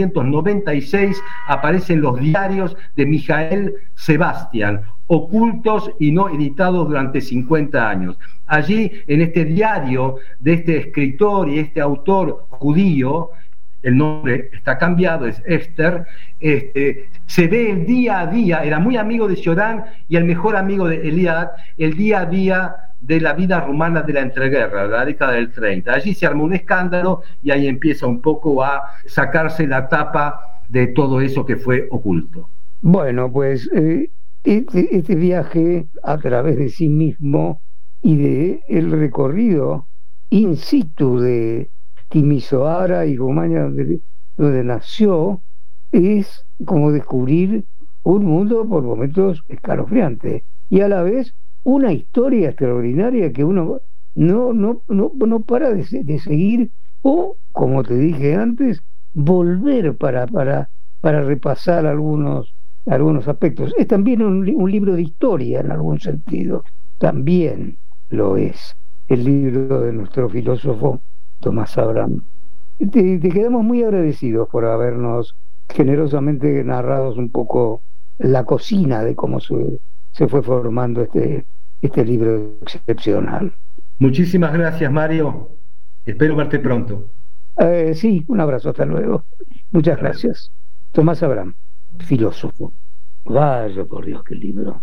1996 aparecen los diarios de Michael Sebastian, ocultos y no editados durante 50 años. Allí, en este diario de este escritor y este autor judío, el nombre está cambiado, es Esther, se ve el día a día, era muy amigo de Cioran y el mejor amigo de Eliade, el día a día de la vida rumana de la entreguerra, de la década del 30. Allí se armó un escándalo y ahí empieza un poco a sacarse la tapa de todo eso que fue oculto. Bueno, pues este viaje a través de sí mismo y de el recorrido in situ de Timisoara y Rumania, donde nació, es como descubrir un mundo por momentos escalofriante y a la vez una historia extraordinaria que uno no para de seguir, o, como te dije antes, volver para repasar algunos aspectos. Es también un libro de historia en algún sentido, también lo es el libro de nuestro filósofo Tomás Abraham. Te quedamos muy agradecidos por habernos generosamente narrado un poco la cocina de cómo se fue formando este libro excepcional. Muchísimas gracias, Mario. Espero verte pronto. Sí, un abrazo, hasta luego. Muchas gracias. Tomás Abraham, filósofo. Vaya por Dios, qué libro.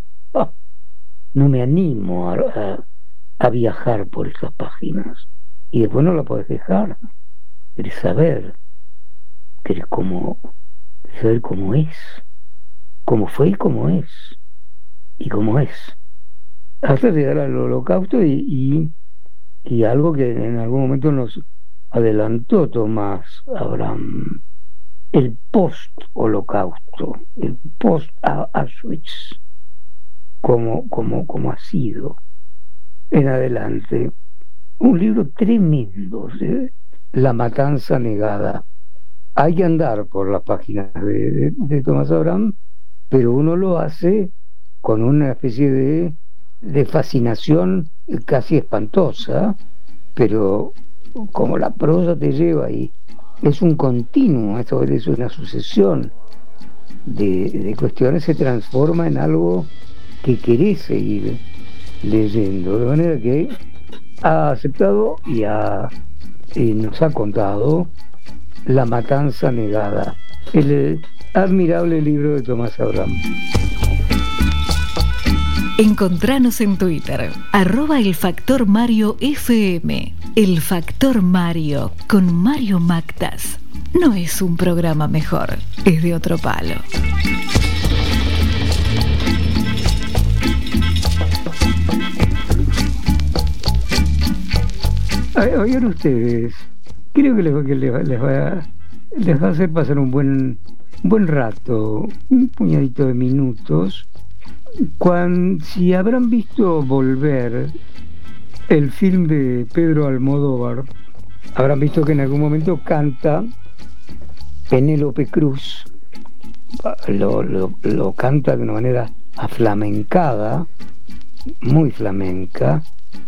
No me animo a viajar por esas páginas. Y después no la podés dejar. Querés saber. Querés saber cómo es. Cómo fue y cómo es. Y cómo es. Hasta llegar al holocausto y algo que en algún momento nos adelantó Tomás Abraham. El post-holocausto, el post-Auschwitz, como ha sido en adelante. Un libro tremendo, ¿sí? La matanza negada. Hay que andar por las páginas de Tomás Abraham, pero uno lo hace con una especie de fascinación casi espantosa, pero como la prosa te lleva ahí, es un continuo, esto es una sucesión de cuestiones, se transforma en algo que querés seguir leyendo, de manera que ha aceptado y nos ha contado La matanza negada, el admirable libro de Tomás Abraham. Encontranos en Twitter, @elfactorMarioFM. El Factor Mario con Mario Mactas. No es un programa mejor, es de otro palo. Oigan ustedes, creo que les va a hacer pasar un buen rato, un puñadito de minutos. Si habrán visto Volver, el film de Pedro Almodóvar, habrán visto que en algún momento canta Penélope Cruz, lo canta de una manera aflamencada, muy flamenca,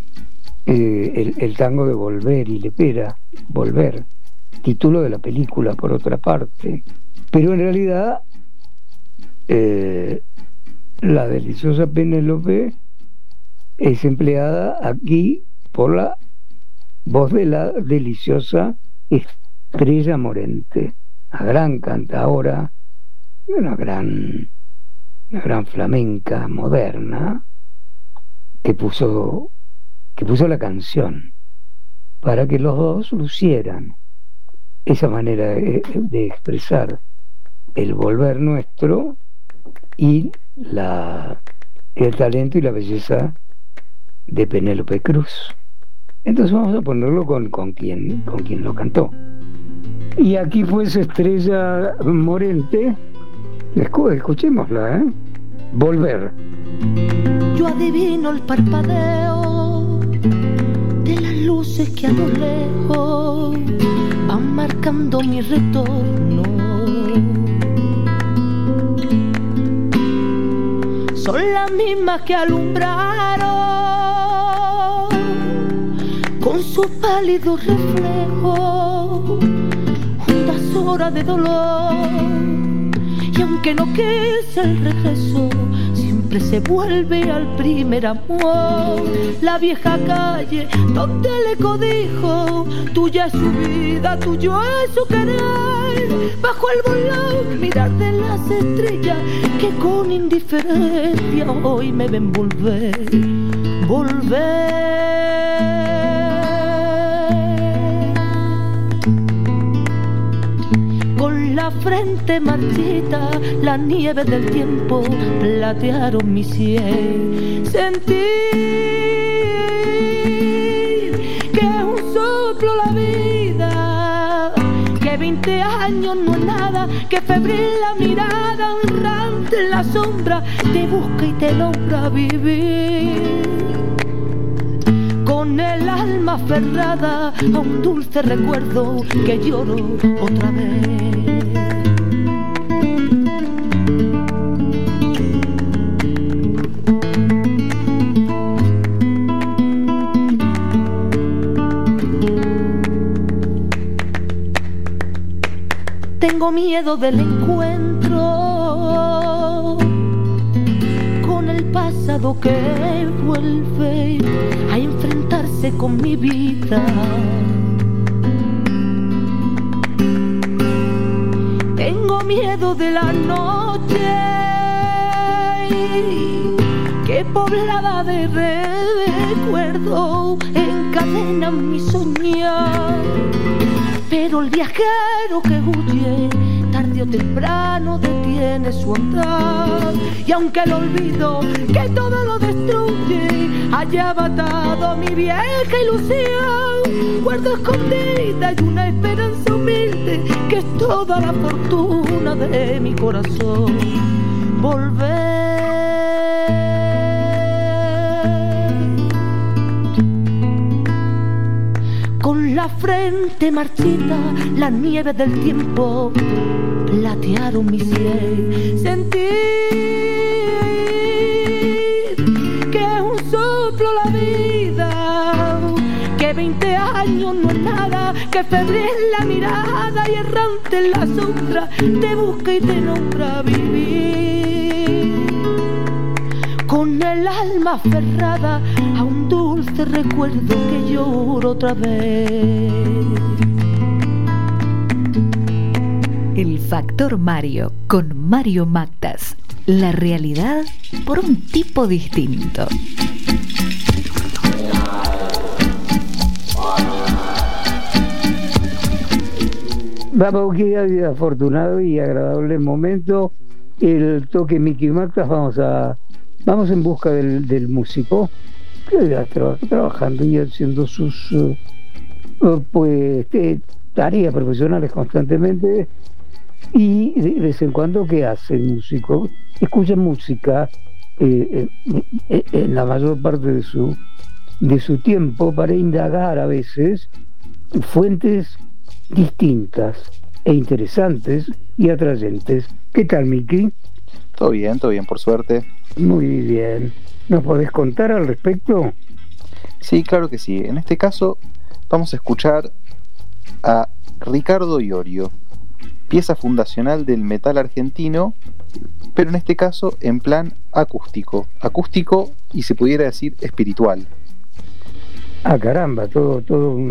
el tango de Volver y Lepera, Volver, título de la película por otra parte, pero en realidad la deliciosa Penélope es empleada aquí por la voz de la deliciosa Estrella Morente, una gran cantadora, una gran flamenca moderna que puso la canción para que los dos lucieran esa manera de expresar el volver nuestro y el talento y la belleza de Penélope Cruz. Entonces vamos a ponerlo con quien lo cantó. Y aquí pues Estrella Morente, escuchémosla, Volver. Yo adivino el parpadeo de las luces que a lo lejos van marcando mi retorno. Son las mismas que alumbraron con su pálido reflejo hondas horas de dolor. Y aunque no quise el regreso, siempre se vuelve al primer amor. La vieja calle donde el eco dijo: tuya es su vida, tuyo es su querer. Bajo el volón mirar de las estrellas que con indiferencia hoy me ven volver. Con la frente marchita, la nieve del tiempo platearon mi sien. Sentí que es un soplo la vida, que 20 años no es nada, que febril la mirada, errante en la sombra, te busca y te logra vivir. Con con el alma aferrada a un dulce recuerdo que lloro otra vez. Tengo miedo del encuentro con el pasado que vuelve a enfrentarse con mi vida. Tengo miedo de la noche que poblada de recuerdo encadena mi soñar. Pero el viajero que huye, tarde o temprano detiene su andar. Y aunque el olvido que todo lo destruye haya matado mi vieja ilusión, guardo escondida y una esperanza humilde que es toda la fortuna de mi corazón. Volver con la frente marchita, la nieve del tiempo platearon mi sien. Sentir que es un soplo la vida, que 20 años no es nada, que febril la mirada y errante en la sombra te busca y te nombra vivir. Con el alma aferrada a un dulce recuerdo que lloro otra vez. El Factor Mario con Mario Mactas. La realidad por un tipo distinto. Vamos, qué afortunado y agradable momento. El toque Mickey Mactas, vamos en busca del músico que está trabajando y haciendo sus tareas profesionales constantemente, y de vez en cuando ¿qué hace el músico? Escucha música en la mayor parte de su tiempo para indagar a veces fuentes distintas e interesantes y atrayentes. ¿Qué tal, Miki? Todo bien, por suerte. Muy bien. ¿Nos podés contar al respecto? Sí, claro que sí. En este caso vamos a escuchar a Ricardo Iorio, pieza fundacional del metal argentino, pero en este caso en plan acústico y se pudiera decir espiritual. Ah, caramba, todo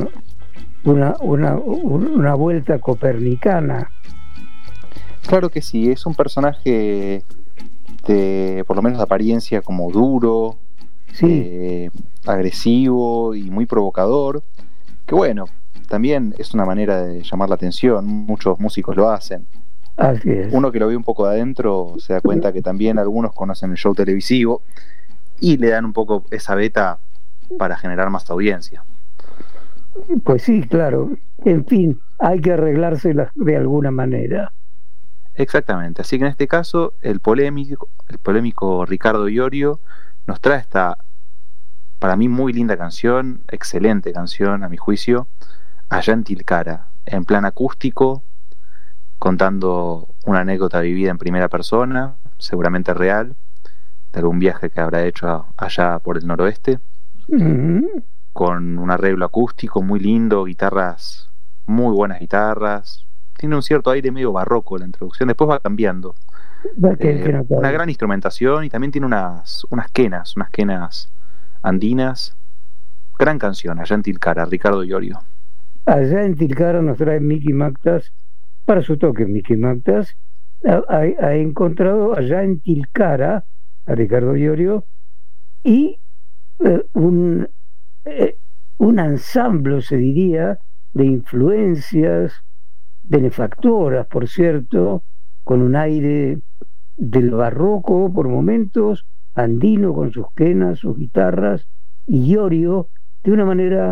una vuelta copernicana. Claro que sí, es un personaje por lo menos de apariencia como duro, sí, agresivo y muy provocador, que bueno, también es una manera de llamar la atención, muchos músicos lo hacen. Así es. Uno que lo ve un poco de adentro se da cuenta que también algunos conocen el show televisivo y le dan un poco esa beta para generar más audiencia. Pues sí, claro. En fin, hay que arreglárselas de alguna manera. Exactamente, así que en este caso el polémico Ricardo Iorio nos trae esta, para mí, muy linda canción, excelente canción a mi juicio, Allá en Tilcara, en plan acústico, contando una anécdota vivida en primera persona, seguramente real, de algún viaje que habrá hecho allá por el noroeste, con un arreglo acústico muy lindo, guitarras, muy buenas guitarras. Tiene un cierto aire medio barroco la introducción, después va cambiando. Una gran instrumentación y también tiene unas quenas andinas. Gran canción, Allá en Tilcara, Ricardo Iorio. Allá en Tilcara nos trae Mickey Mactas, para su toque Mickey Mactas. Ha encontrado allá en Tilcara a Ricardo Iorio y un ensamble, se diría, de influencias benefactoras, por cierto, con un aire del barroco por momentos, andino con sus quenas, sus guitarras, y Iorio de una manera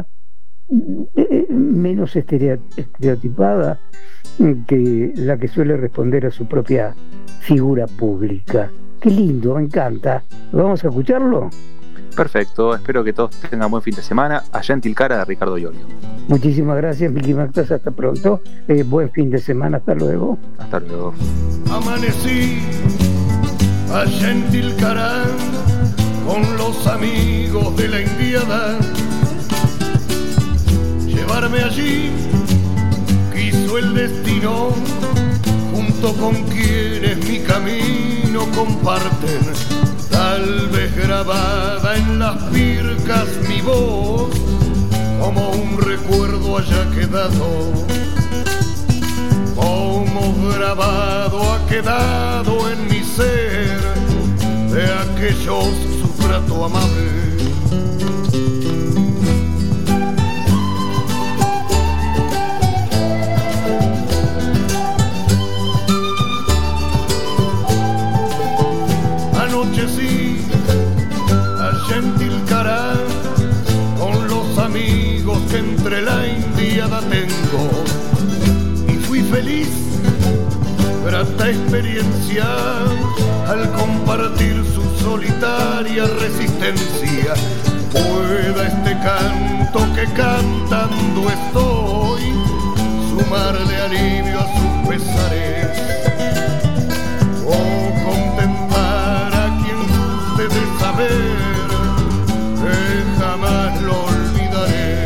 menos estereotipada que la que suele responder a su propia figura pública. Qué lindo, me encanta. ¿Vamos a escucharlo? Perfecto, espero que todos tengan buen fin de semana. Allá en Tilcara, de Ricardo Iorio. Muchísimas gracias, Vicky Mactas, hasta pronto. Buen fin de semana, hasta luego. Hasta luego. Amanecí allá en Tilcara con los amigos de la indiada. Llevarme allí quiso el destino, junto con quienes mi camino comparten. Tal vez grabada en las pircas mi voz, como un recuerdo haya quedado, como grabado ha quedado en mi ser de aquellos su trato amable. Anochecí allá en Tilcara con los amigos que entre la indiada tengo, y fui feliz, grata experiencia al compartir su solitaria resistencia. Pueda este canto que cantando estoy sumarle alivio a sus pesares, o contentar a quien guste de saber que jamás lo olvidaré.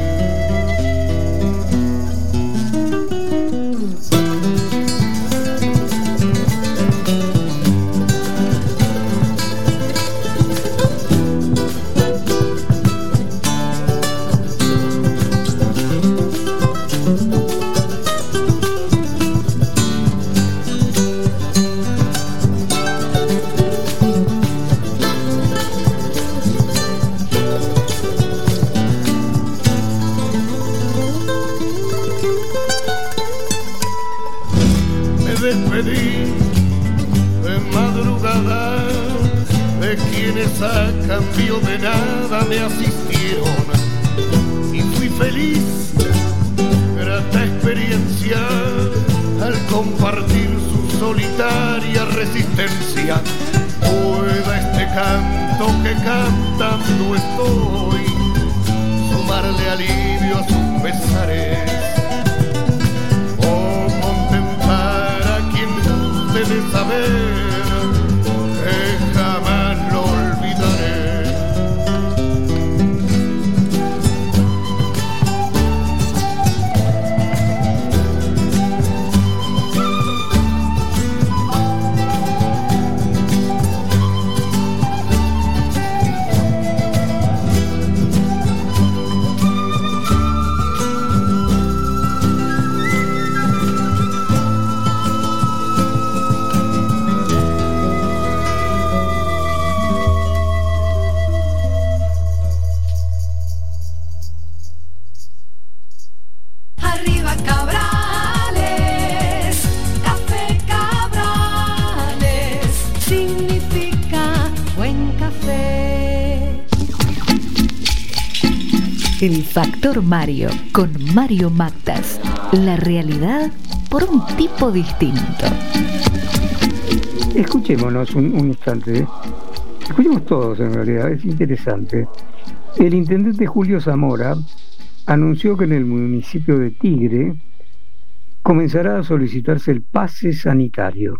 Despedí de madrugada de quienes a cambio de nada me asistieron, y fui feliz, grata experiencia al compartir su solitaria resistencia. Pueda este canto que cantando estoy sumarle alivio a sus pesares, de saber que jamás lo olvidaré. El Factor Mario, con Mario Mactas. La realidad por un tipo distinto. Escuchémonos un instante. Escuchemos todos, en realidad, es interesante. El intendente Julio Zamora anunció que en el municipio de Tigre comenzará a solicitarse el pase sanitario.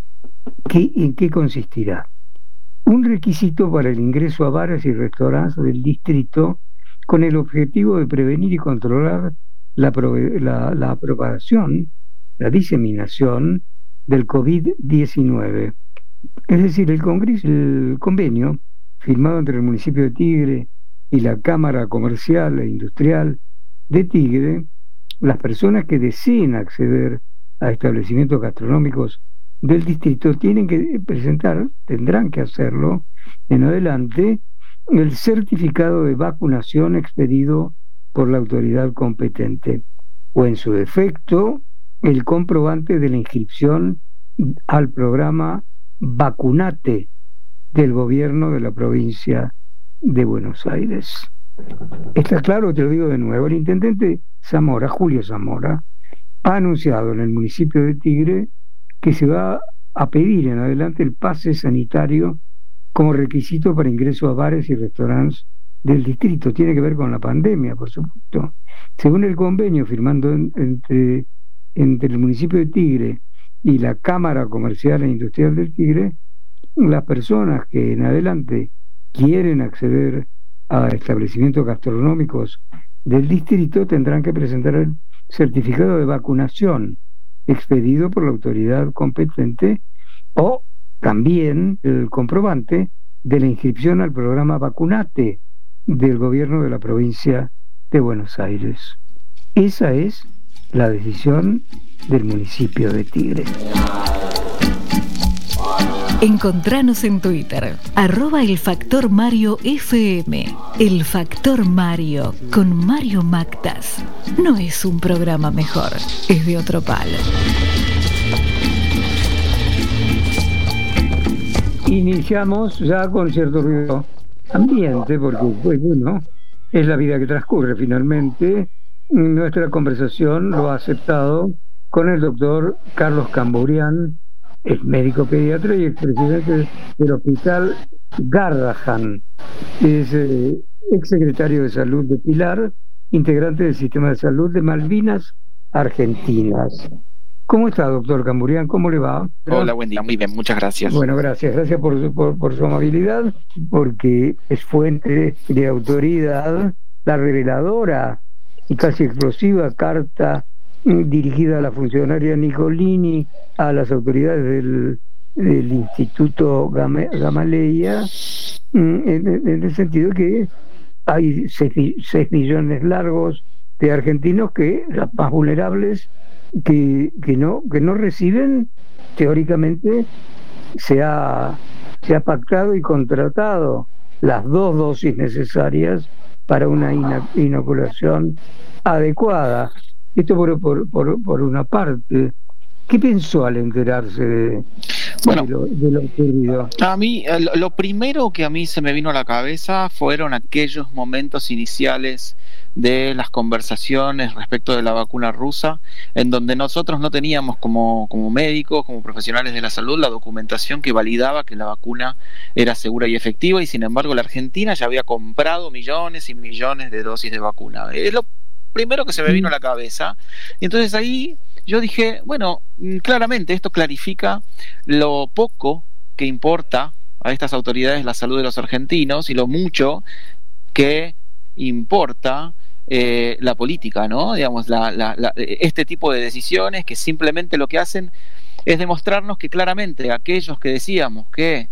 ¿En qué consistirá? Un requisito para el ingreso a bares y restaurantes del distrito, con el objetivo de prevenir y controlar la propagación, la diseminación del COVID-19. Es decir, el convenio firmado entre el municipio de Tigre y la Cámara Comercial e Industrial de Tigre, las personas que deseen acceder a establecimientos gastronómicos del distrito tendrán que hacerlo en adelante, el certificado de vacunación expedido por la autoridad competente, o en su defecto el comprobante de la inscripción al programa Vacunate del gobierno de la provincia de Buenos Aires. Está claro, te lo digo de nuevo, el intendente Zamora, Julio Zamora, ha anunciado en el municipio de Tigre que se va a pedir en adelante el pase sanitario como requisito para ingreso a bares y restaurantes del distrito. Tiene que ver con la pandemia, por supuesto. Según el convenio firmando entre el municipio de Tigre y la Cámara Comercial e Industrial del Tigre, las personas que en adelante quieren acceder a establecimientos gastronómicos del distrito tendrán que presentar el certificado de vacunación expedido por la autoridad competente o también el comprobante de la inscripción al programa Vacunate del gobierno de la provincia de Buenos Aires. Esa es la decisión del municipio de Tigre. Encontranos en Twitter, @elfactorMarioFM. El Factor Mario, con Mario Mactas. No es un programa mejor, es de otro palo. Iniciamos ya con cierto ruido ambiente, porque bueno, es la vida que transcurre finalmente. Nuestra conversación lo ha aceptado con el doctor Carlos Camburian, es médico pediatra y expresidente del Hospital Garrahan. Es exsecretario de Salud de Pilar, integrante del Sistema de Salud de Malvinas Argentinas. ¿Cómo está, doctor Camburian? ¿Cómo le va? Hola, buen día. Muy bien, muchas gracias. Bueno, gracias por su amabilidad, porque es fuente de autoridad la reveladora y casi explosiva carta dirigida a la funcionaria Nicolini, a las autoridades del Instituto Gamaleya, en el sentido que hay 6 millones largos de argentinos que, los más vulnerables, que no reciben, teóricamente se ha pactado y contratado las 2 dosis necesarias para una inoculación adecuada. Esto por una parte. ¿Qué pensó al enterarse de lo ocurrido? A mí, lo primero que a mí se me vino a la cabeza fueron aquellos momentos iniciales de las conversaciones respecto de la vacuna rusa, en donde nosotros no teníamos como médicos, como profesionales de la salud, la documentación que validaba que la vacuna era segura y efectiva, y sin embargo la Argentina ya había comprado millones y millones de dosis de vacuna. Es lo primero que se me vino a la cabeza, y entonces ahí yo dije, bueno, claramente esto clarifica lo poco que importa a estas autoridades la salud de los argentinos y lo mucho que importa la política, ¿no? Digamos, este tipo de decisiones que simplemente lo que hacen es demostrarnos que claramente aquellos que decíamos que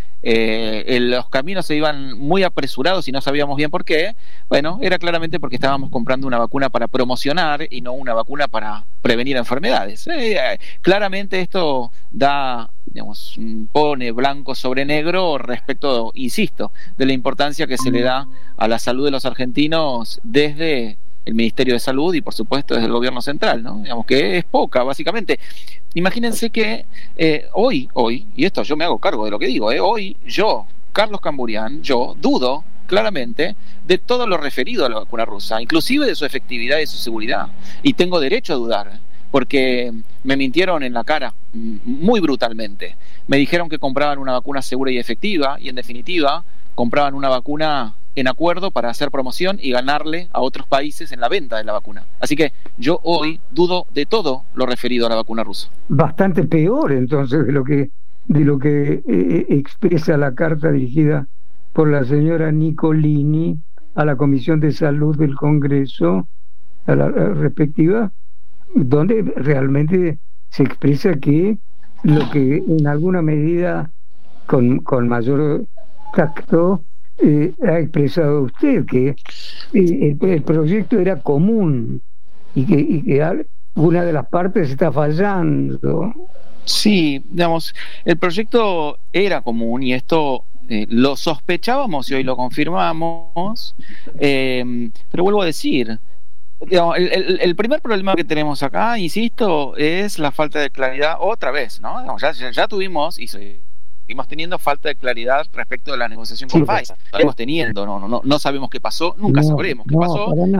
los caminos se iban muy apresurados y no sabíamos bien por qué, bueno, era claramente porque estábamos comprando una vacuna para promocionar y no una vacuna para prevenir enfermedades. Claramente esto da, digamos, pone blanco sobre negro respecto, insisto, de la importancia que se le da a la salud de los argentinos desde el Ministerio de Salud y por supuesto desde el gobierno central, ¿no? Digamos que es poca, básicamente. Imagínense que hoy, y esto yo me hago cargo de lo que digo, hoy yo, Carlos Camburian, yo dudo claramente de todo lo referido a la vacuna rusa, inclusive de su efectividad y de su seguridad, y tengo derecho a dudar, porque me mintieron en la cara muy brutalmente. Me dijeron que compraban una vacuna segura y efectiva, y en definitiva compraban una vacuna en acuerdo para hacer promoción y ganarle a otros países en la venta de la vacuna. Así que yo hoy dudo de todo lo referido a la vacuna rusa. Bastante peor entonces de lo que expresa la carta dirigida por la señora Nicolini a la Comisión de Salud del Congreso, a la respectiva, donde realmente se expresa que lo que en alguna medida con mayor tacto ha expresado usted, que el proyecto era común y que una de las partes está fallando. Sí, digamos, el proyecto era común y esto lo sospechábamos y hoy lo confirmamos, pero vuelvo a decir, digamos, el primer problema que tenemos acá, insisto, es la falta de claridad otra vez, ¿no? Digamos, ya tuvimos y seguimos teniendo falta de claridad respecto de la negociación con Pfizer. Seguimos teniendo, no sabemos qué pasó, nunca sabremos qué pasó.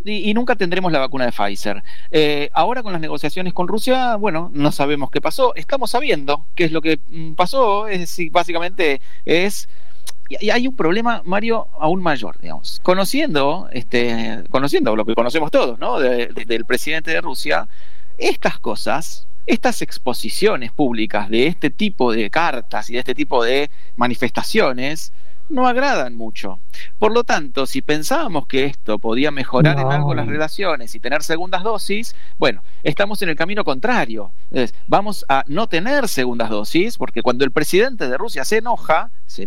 y nunca tendremos la vacuna de Pfizer. Ahora con las negociaciones con Rusia, bueno, no sabemos qué pasó. Estamos sabiendo qué es lo que pasó. Básicamente es... Y hay un problema, Mario, aún mayor, digamos. Conociendo lo que conocemos todos, ¿no? Del presidente de Rusia, estas cosas, estas exposiciones públicas de este tipo de cartas y de este tipo de manifestaciones no agradan mucho. Por lo tanto, si pensábamos que esto podía mejorar en algo las relaciones y tener segundas dosis, bueno, estamos en el camino contrario. Entonces, vamos a no tener segundas dosis, porque cuando el presidente de Rusia se enoja.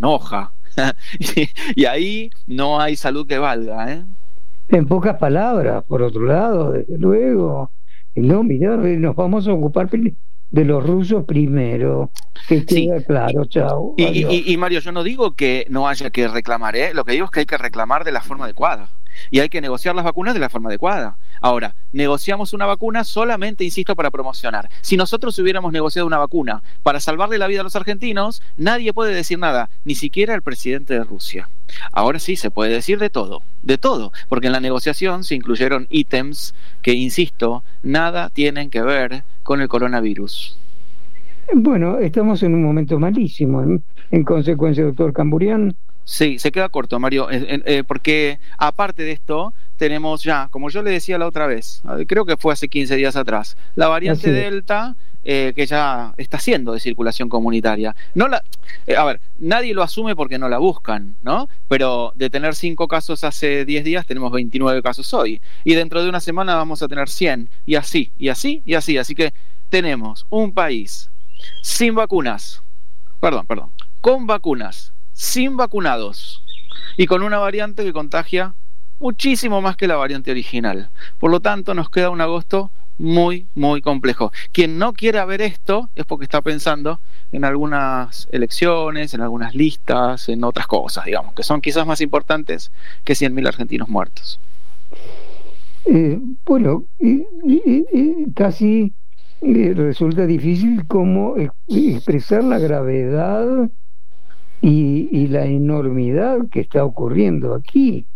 Y ahí no hay salud que valga, ¿eh? En pocas palabras, por otro lado, desde luego, no, mirá, nos vamos a ocupar de los rusos primero, que queda claro, chao. Y Mario, yo no digo que no haya que reclamar, lo que digo es que hay que reclamar de la forma adecuada. Y hay que negociar las vacunas de la forma adecuada. Ahora, negociamos una vacuna solamente, insisto, para promocionar. Si nosotros hubiéramos negociado una vacuna para salvarle la vida a los argentinos, nadie puede decir nada, ni siquiera el presidente de Rusia. Ahora sí se puede decir de todo, porque en la negociación se incluyeron ítems que, insisto, nada tienen que ver con el coronavirus. Bueno, estamos en un momento malísimo, en consecuencia, doctor Camburian. Sí, se queda corto, Mario, porque aparte de esto, tenemos ya, como yo le decía la otra vez, creo que fue hace 15 días atrás, la variante Delta, que ya está siendo de circulación comunitaria. Nadie lo asume porque no la buscan, ¿no? Pero de tener 5 casos hace 10 días, tenemos 29 casos hoy. Y dentro de una semana vamos a tener 100, y así. Así que tenemos un país sin vacunas, con vacunas, sin vacunados y con una variante que contagia muchísimo más que la variante original. Por lo tanto, nos queda un agosto muy, muy complejo. Quien no quiera ver esto es porque está pensando en algunas elecciones, en algunas listas, en otras cosas, digamos, que son quizás más importantes que 100.000 argentinos muertos. Bueno, casi resulta difícil cómo expresar la gravedad y la enormidad que está ocurriendo aquí.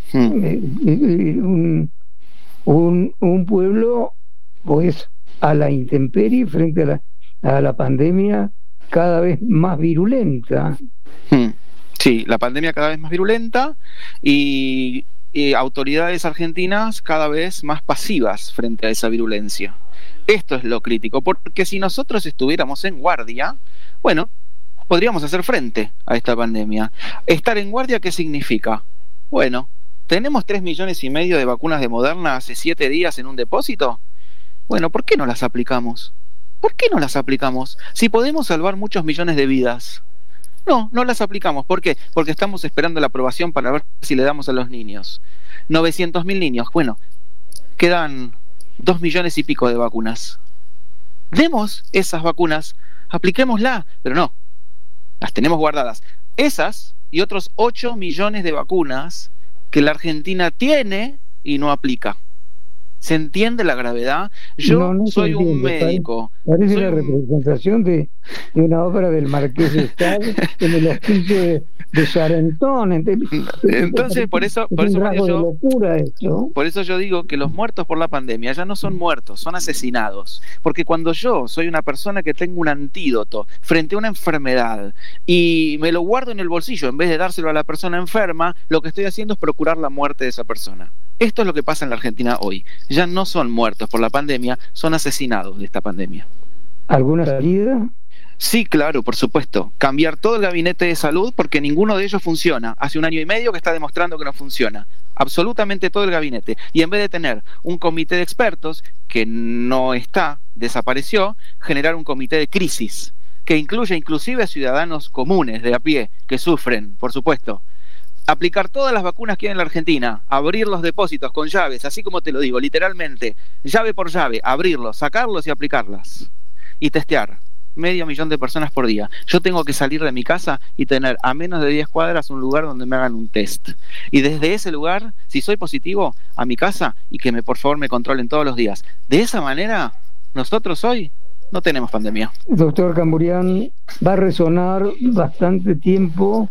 Un pueblo, pues, a la intemperie frente a la pandemia cada vez más virulenta. Sí, la pandemia cada vez más virulenta y autoridades argentinas cada vez más pasivas frente a esa virulencia. Esto es lo crítico, porque si nosotros estuviéramos en guardia, bueno, podríamos hacer frente a esta pandemia. ¿Estar en guardia qué significa? Bueno, ¿tenemos 3,5 millones de vacunas de Moderna hace 7 días en un depósito? Bueno, ¿por qué no las aplicamos? Si podemos salvar muchos millones de vidas. No las aplicamos. ¿Por qué? Porque estamos esperando la aprobación para ver si le damos a los niños. 900.000 niños. Bueno, quedan 2 millones y pico de vacunas. Demos esas vacunas, apliquémoslas, pero no. Las tenemos guardadas. Esas y otros 8 millones de vacunas que la Argentina tiene y no aplica. ¿Se entiende la gravedad? Yo soy un médico. Parece la representación de una ópera del Marqués de Sade en el hospicio de Charentón. Entonces, por eso yo digo que los muertos por la pandemia ya no son muertos, son asesinados. Porque cuando yo soy una persona que tengo un antídoto frente a una enfermedad y me lo guardo en el bolsillo en vez de dárselo a la persona enferma, lo que estoy haciendo es procurar la muerte de esa persona. Esto es lo que pasa en la Argentina hoy. Ya no son muertos por la pandemia, son asesinados de esta pandemia. ¿Alguna salida? Sí, claro, por supuesto. Cambiar todo el gabinete de salud porque ninguno de ellos funciona. Hace 1 año y medio que está demostrando que no funciona. Absolutamente todo el gabinete. Y en vez de tener un comité de expertos, que no está, desapareció, generar un comité de crisis, que incluye inclusive a ciudadanos comunes de a pie, que sufren, por supuesto. Aplicar todas las vacunas que hay en la Argentina, abrir los depósitos con llaves, así como te lo digo, literalmente, llave por llave, abrirlos, sacarlos y aplicarlas. Y testear. 500.000 de personas por día. Yo tengo que salir de mi casa y tener a menos de 10 cuadras un lugar donde me hagan un test. Y desde ese lugar, si soy positivo, a mi casa y que por favor me controlen todos los días. De esa manera, nosotros hoy no tenemos pandemia. Doctor Camburian, va a resonar bastante tiempo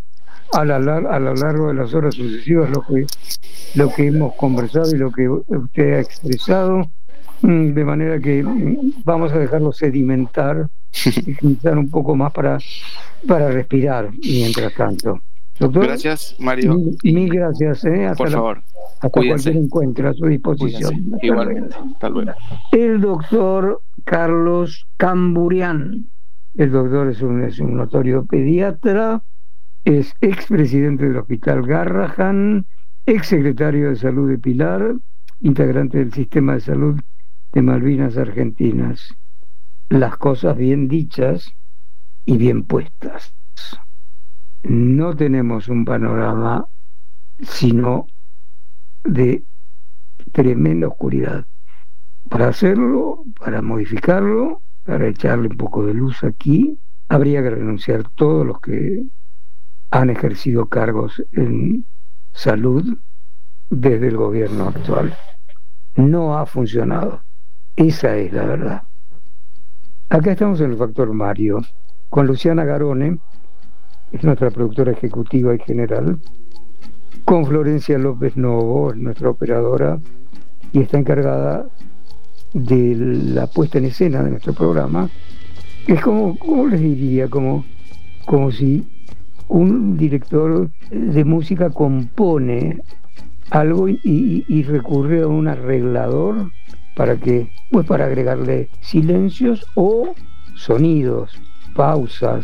a lo largo de las horas sucesivas lo que hemos conversado y lo que usted ha expresado, de manera que vamos a dejarlo sedimentar y pensar un poco más para respirar mientras tanto. Doctor, gracias, Mario. Mil gracias. Por favor. Hasta cualquier encuentro a su disposición. Igualmente. Hasta luego. El doctor Carlos Camburián. El doctor es un notorio pediatra, es expresidente del Hospital Garrahan, exsecretario de Salud de Pilar, integrante del Sistema de Salud de Malvinas Argentinas. Las cosas bien dichas y bien puestas. No tenemos un panorama sino de tremenda oscuridad. Para hacerlo, para modificarlo, para echarle un poco de luz aquí, habría que renunciar todos los que han ejercido cargos en salud desde el gobierno actual. No ha funcionado. Esa es la verdad. Acá estamos en el Factor Mario, con Luciana Garone, es nuestra productora ejecutiva y general, con Florencia López Novo, nuestra operadora, y está encargada de la puesta en escena de nuestro programa. Es como les diría, como si un director de música compone algo y recurre a un arreglador para agregarle silencios o sonidos, pausas,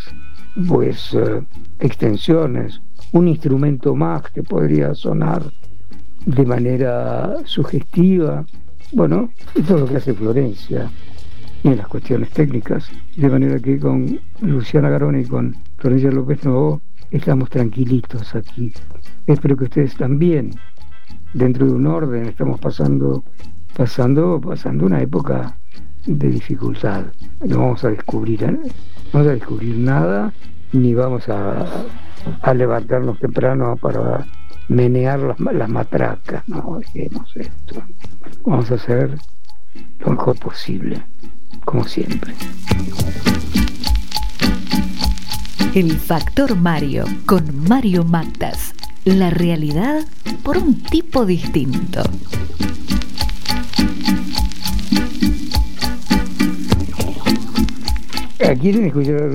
extensiones, un instrumento más que podría sonar de manera sugestiva. Bueno, esto es lo que hace Florencia en las cuestiones técnicas, de manera que con Luciana Garone y con Florencia López Novo estamos tranquilitos aquí. Espero que ustedes también, dentro de un orden. Estamos pasando una época de dificultad. No vamos a descubrir nada, ni vamos a levantarnos temprano para menear las matracas. No, dejemos esto. Vamos a hacer lo mejor posible, como siempre. El Factor Mario, con Mario Mactas. La realidad por un tipo distinto. ¿Quieren escuchar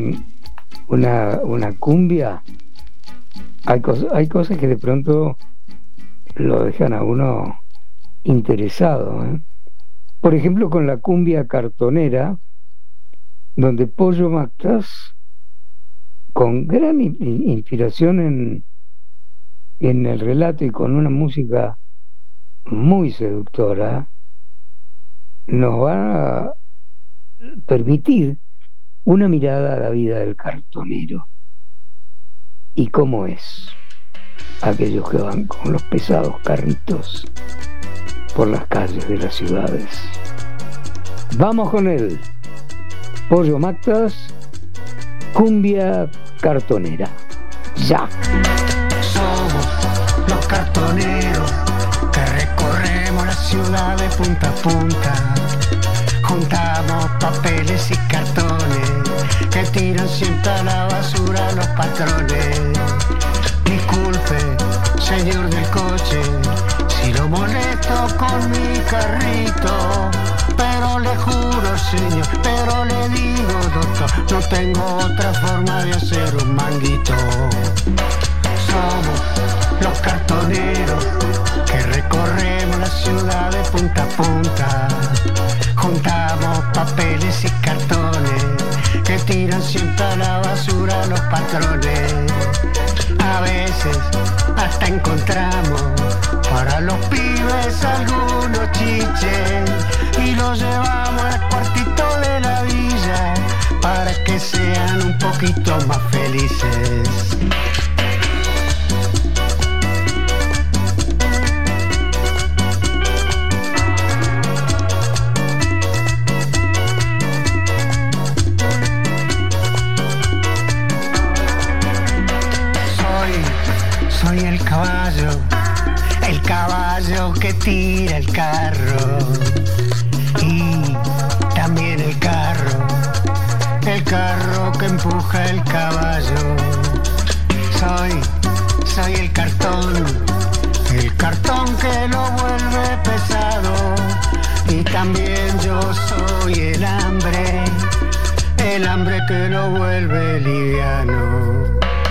una cumbia? Hay cosas que de pronto lo dejan a uno interesado, ¿eh? Por ejemplo, con la cumbia cartonera, donde Pollo Mactas, con gran inspiración en el relato y con una música muy seductora, nos va a permitir una mirada a la vida del cartonero y cómo es aquellos que van con los pesados carritos por las calles de las ciudades. Vamos con él, Pollo Mactas, cumbia cartonera. Ya. Somos los cartoneros que recorremos la ciudad de punta a punta. Juntamos papeles y cartones que tiran siempre a la basura los patrones. Disculpe, señor del coche, si lo molesto con mi carrito, pero le juro, señor, pero le digo, doctor, no tengo otra forma de hacer un manguito. Somos los cartoneros que recorremos la ciudad de punta a punta. Juntamos papeles y cartones que tiran siempre a la basura los patrones. A veces hasta encontramos para los pibes algunos chiches y los llevamos al cuartito de la villa para que sean un poquito más felices. Soy el caballo que tira el carro y también el carro que empuja el caballo. Soy el cartón que lo vuelve pesado. Y también yo soy el hambre que lo vuelve liviano.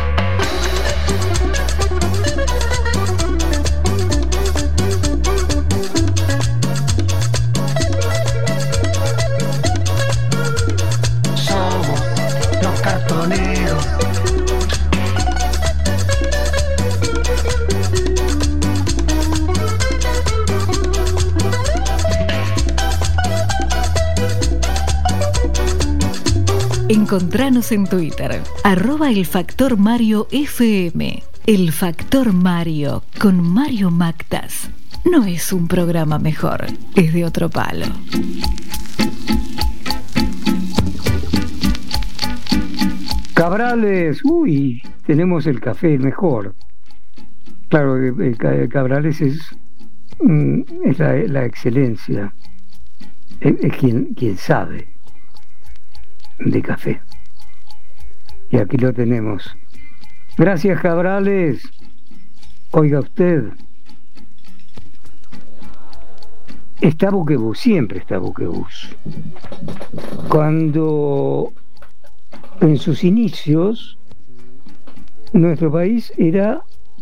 Somos los cartoneros. Encontranos en Twitter, @elfactorMarioFM. El Factor Mario con Mario Mactas. No es un programa mejor, es de otro palo. Cabrales, tenemos el café mejor. Claro, el Cabrales es la excelencia. Es quien sabe de café. Y aquí lo tenemos. Gracias, Cabrales. Oiga usted, está Buquebús, siempre está Buquebús. Cuando en sus inicios nuestro país era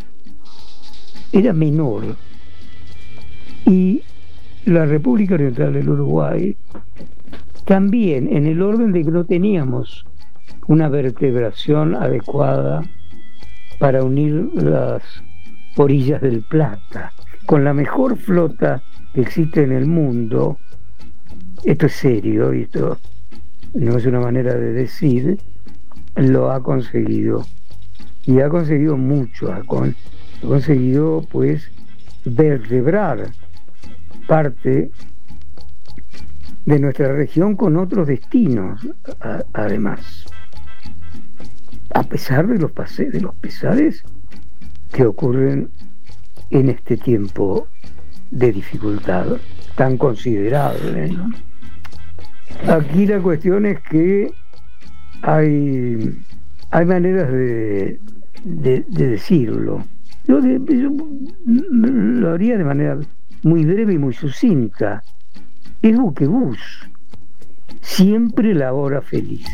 menor y la República Oriental del Uruguay también, en el orden de que no teníamos una vertebración adecuada para unir las orillas del Plata, con la mejor flota que existe en el mundo. Esto es serio y esto no es una manera de decir, lo ha conseguido y ha conseguido mucho, ha conseguido pues vertebrar parte de nuestra región con otros destinos, además, a pesar de los pesares que ocurren en este tiempo de dificultad tan considerable, ¿no? Aquí la cuestión es que hay maneras de decirlo. Yo lo haría de manera muy breve y muy sucinta. Es Buquebús, siempre la hora feliz.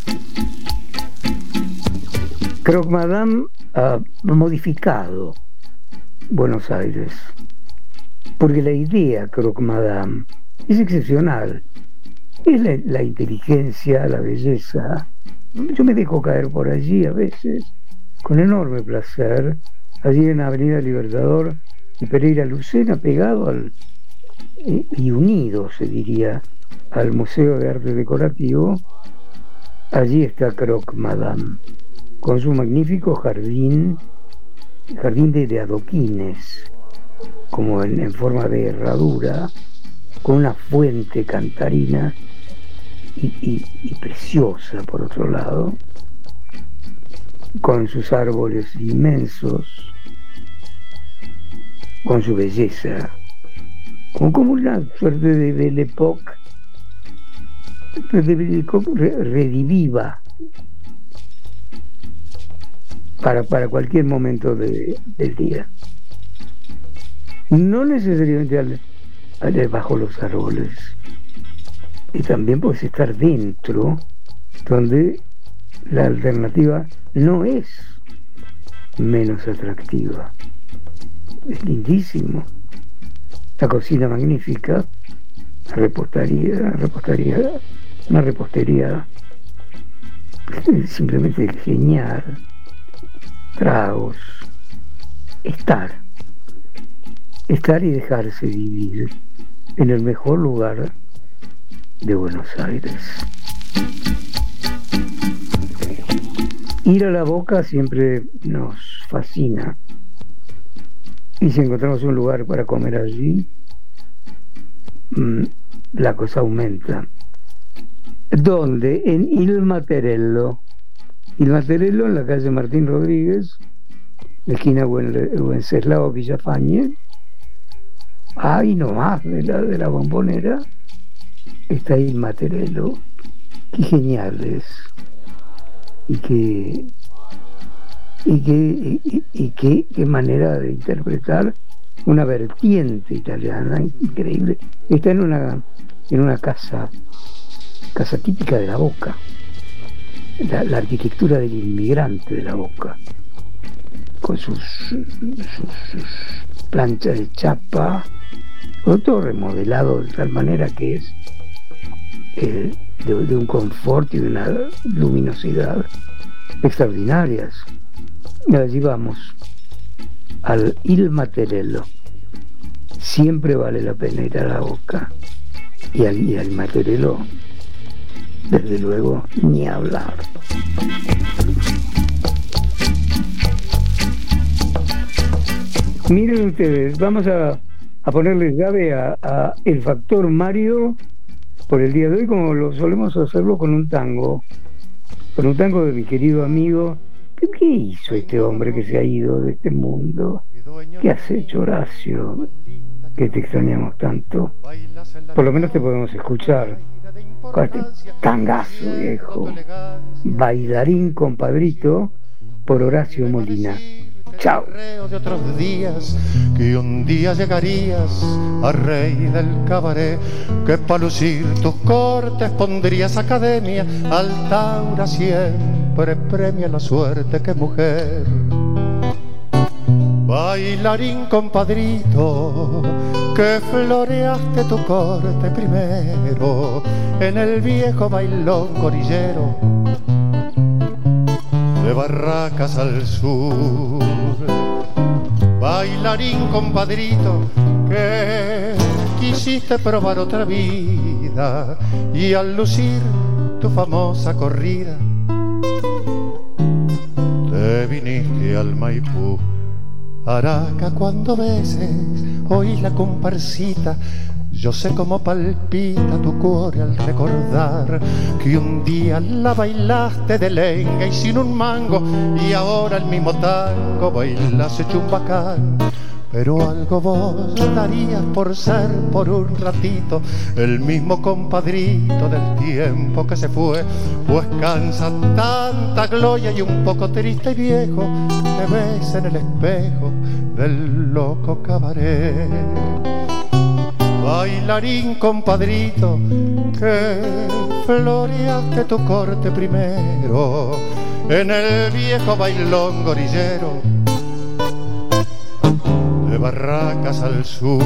Croque Madame ha modificado Buenos Aires, porque la idea Croque Madame es excepcional. Es la inteligencia, la belleza. Yo me dejo caer por allí a veces, con enorme placer, allí en Avenida Libertador y Pereira Lucena, pegado y unido, se diría, al Museo de Arte Decorativo. Allí está Croque Madame, con su magnífico jardín de adoquines, como en forma de herradura, con una fuente cantarina y preciosa por otro lado, con sus árboles inmensos, con su belleza, como una suerte de Belle Époque, rediviva para cualquier momento del día. No necesariamente bajo los árboles, y también puedes estar dentro, donde la alternativa no es menos atractiva. Es lindísimo. La cocina magnífica, una repostería simplemente genial, tragos, estar y dejarse vivir en el mejor lugar de Buenos Aires. Ir a la Boca siempre nos fascina, y si encontramos un lugar para comer allí, la cosa aumenta. ¿Dónde? En Il Materello, en la calle Martín Rodríguez, esquina Wenceslao Villafañe. Ahí nomás de la Bombonera está Il Materello. Qué genial es, y qué y qué manera de interpretar una vertiente italiana increíble. Está en una casa típica de la Boca, la arquitectura del inmigrante de la Boca, con sus planchas de chapa, todo remodelado de tal manera que es de un confort y de una luminosidad extraordinarias. Y allí vamos, al Il Mattarello. Siempre vale la pena ir a la Boca, y al Mattarello, desde luego, ni hablar. Miren ustedes, vamos a ponerle llave a el factor Mario por el día de hoy, como lo solemos hacerlo con un tango de mi querido amigo. ¿Qué hizo este hombre que se ha ido de este mundo? ¿Qué has hecho, Horacio? Que te extrañamos tanto. Por lo menos te podemos escuchar con este tangazo viejo, Bailarín Compadrito, por Horacio Molina. Chao. De otros días, que un día llegarías a rey del cabaret, que para lucir tus cortes pondrías academia, Altaura siempre premia la suerte que mujer. Bailarín compadrito, que floreaste tu corte primero en el viejo bailón gorillero de Barracas al sur. Bailarín compadrito, que quisiste probar otra vida y al lucir tu famosa corrida te viniste al Maipú. Araca, cuando beses oís la comparsita, yo sé cómo palpita tu cuore al recordar que un día la bailaste de lenga y sin un mango, y ahora el mismo tango bailas hecho un bacán. Pero algo vos darías por ser por un ratito el mismo compadrito del tiempo que se fue, pues cansa tanta gloria y un poco triste y viejo te ves en el espejo del loco cabaret. Bailarín compadrito, que floreaste tu corte primero en el viejo bailón gorillero de Barracas al sur.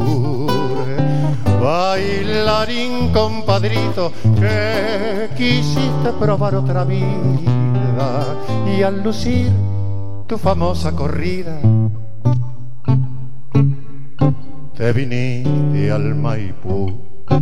Bailarín compadrito, que quisiste probar otra vida y al lucir tu famosa corrida te viniste al Maipú.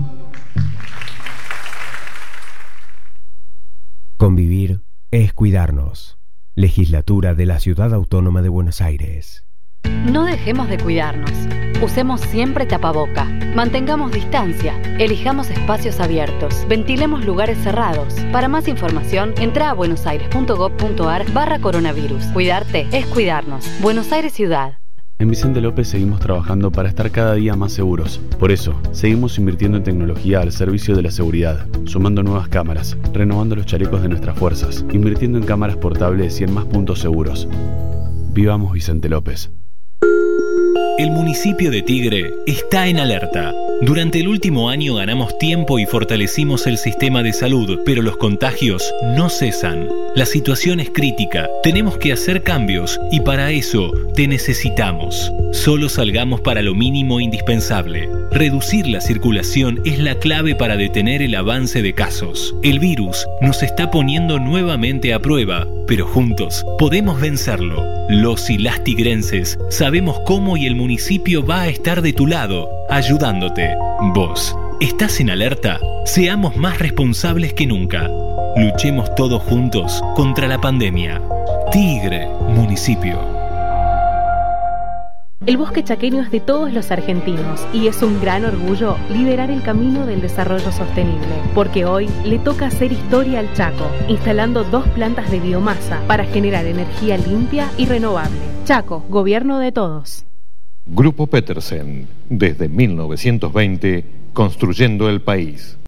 Convivir es cuidarnos. Legislatura de la Ciudad Autónoma de Buenos Aires. No dejemos de cuidarnos. Usemos siempre tapaboca. Mantengamos distancia. Elijamos espacios abiertos. Ventilemos lugares cerrados. Para más información, entra a buenosaires.gov.ar/coronavirus. Cuidarte es cuidarnos. Buenos Aires Ciudad. En Vicente López seguimos trabajando para estar cada día más seguros. Por eso, seguimos invirtiendo en tecnología al servicio de la seguridad, sumando nuevas cámaras, renovando los chalecos de nuestras fuerzas, invirtiendo en cámaras portables y en más puntos seguros. Vivamos Vicente López. El municipio de Tigre está en alerta. Durante el último año ganamos tiempo y fortalecimos el sistema de salud, pero los contagios no cesan. La situación es crítica, tenemos que hacer cambios y para eso te necesitamos. Solo salgamos para lo mínimo indispensable. Reducir la circulación es la clave para detener el avance de casos. El virus nos está poniendo nuevamente a prueba, pero juntos podemos vencerlo. Los y las tigrenses sabemos cómo y el municipio va a estar de tu lado, ayudándote. Vos, ¿estás en alerta? Seamos más responsables que nunca. Luchemos todos juntos contra la pandemia. Tigre, municipio. El bosque chaqueño es de todos los argentinos y es un gran orgullo liderar el camino del desarrollo sostenible, porque hoy le toca hacer historia al Chaco, instalando 2 plantas de biomasa para generar energía limpia y renovable. Chaco, gobierno de todos. Grupo Petersen, desde 1920, construyendo el país.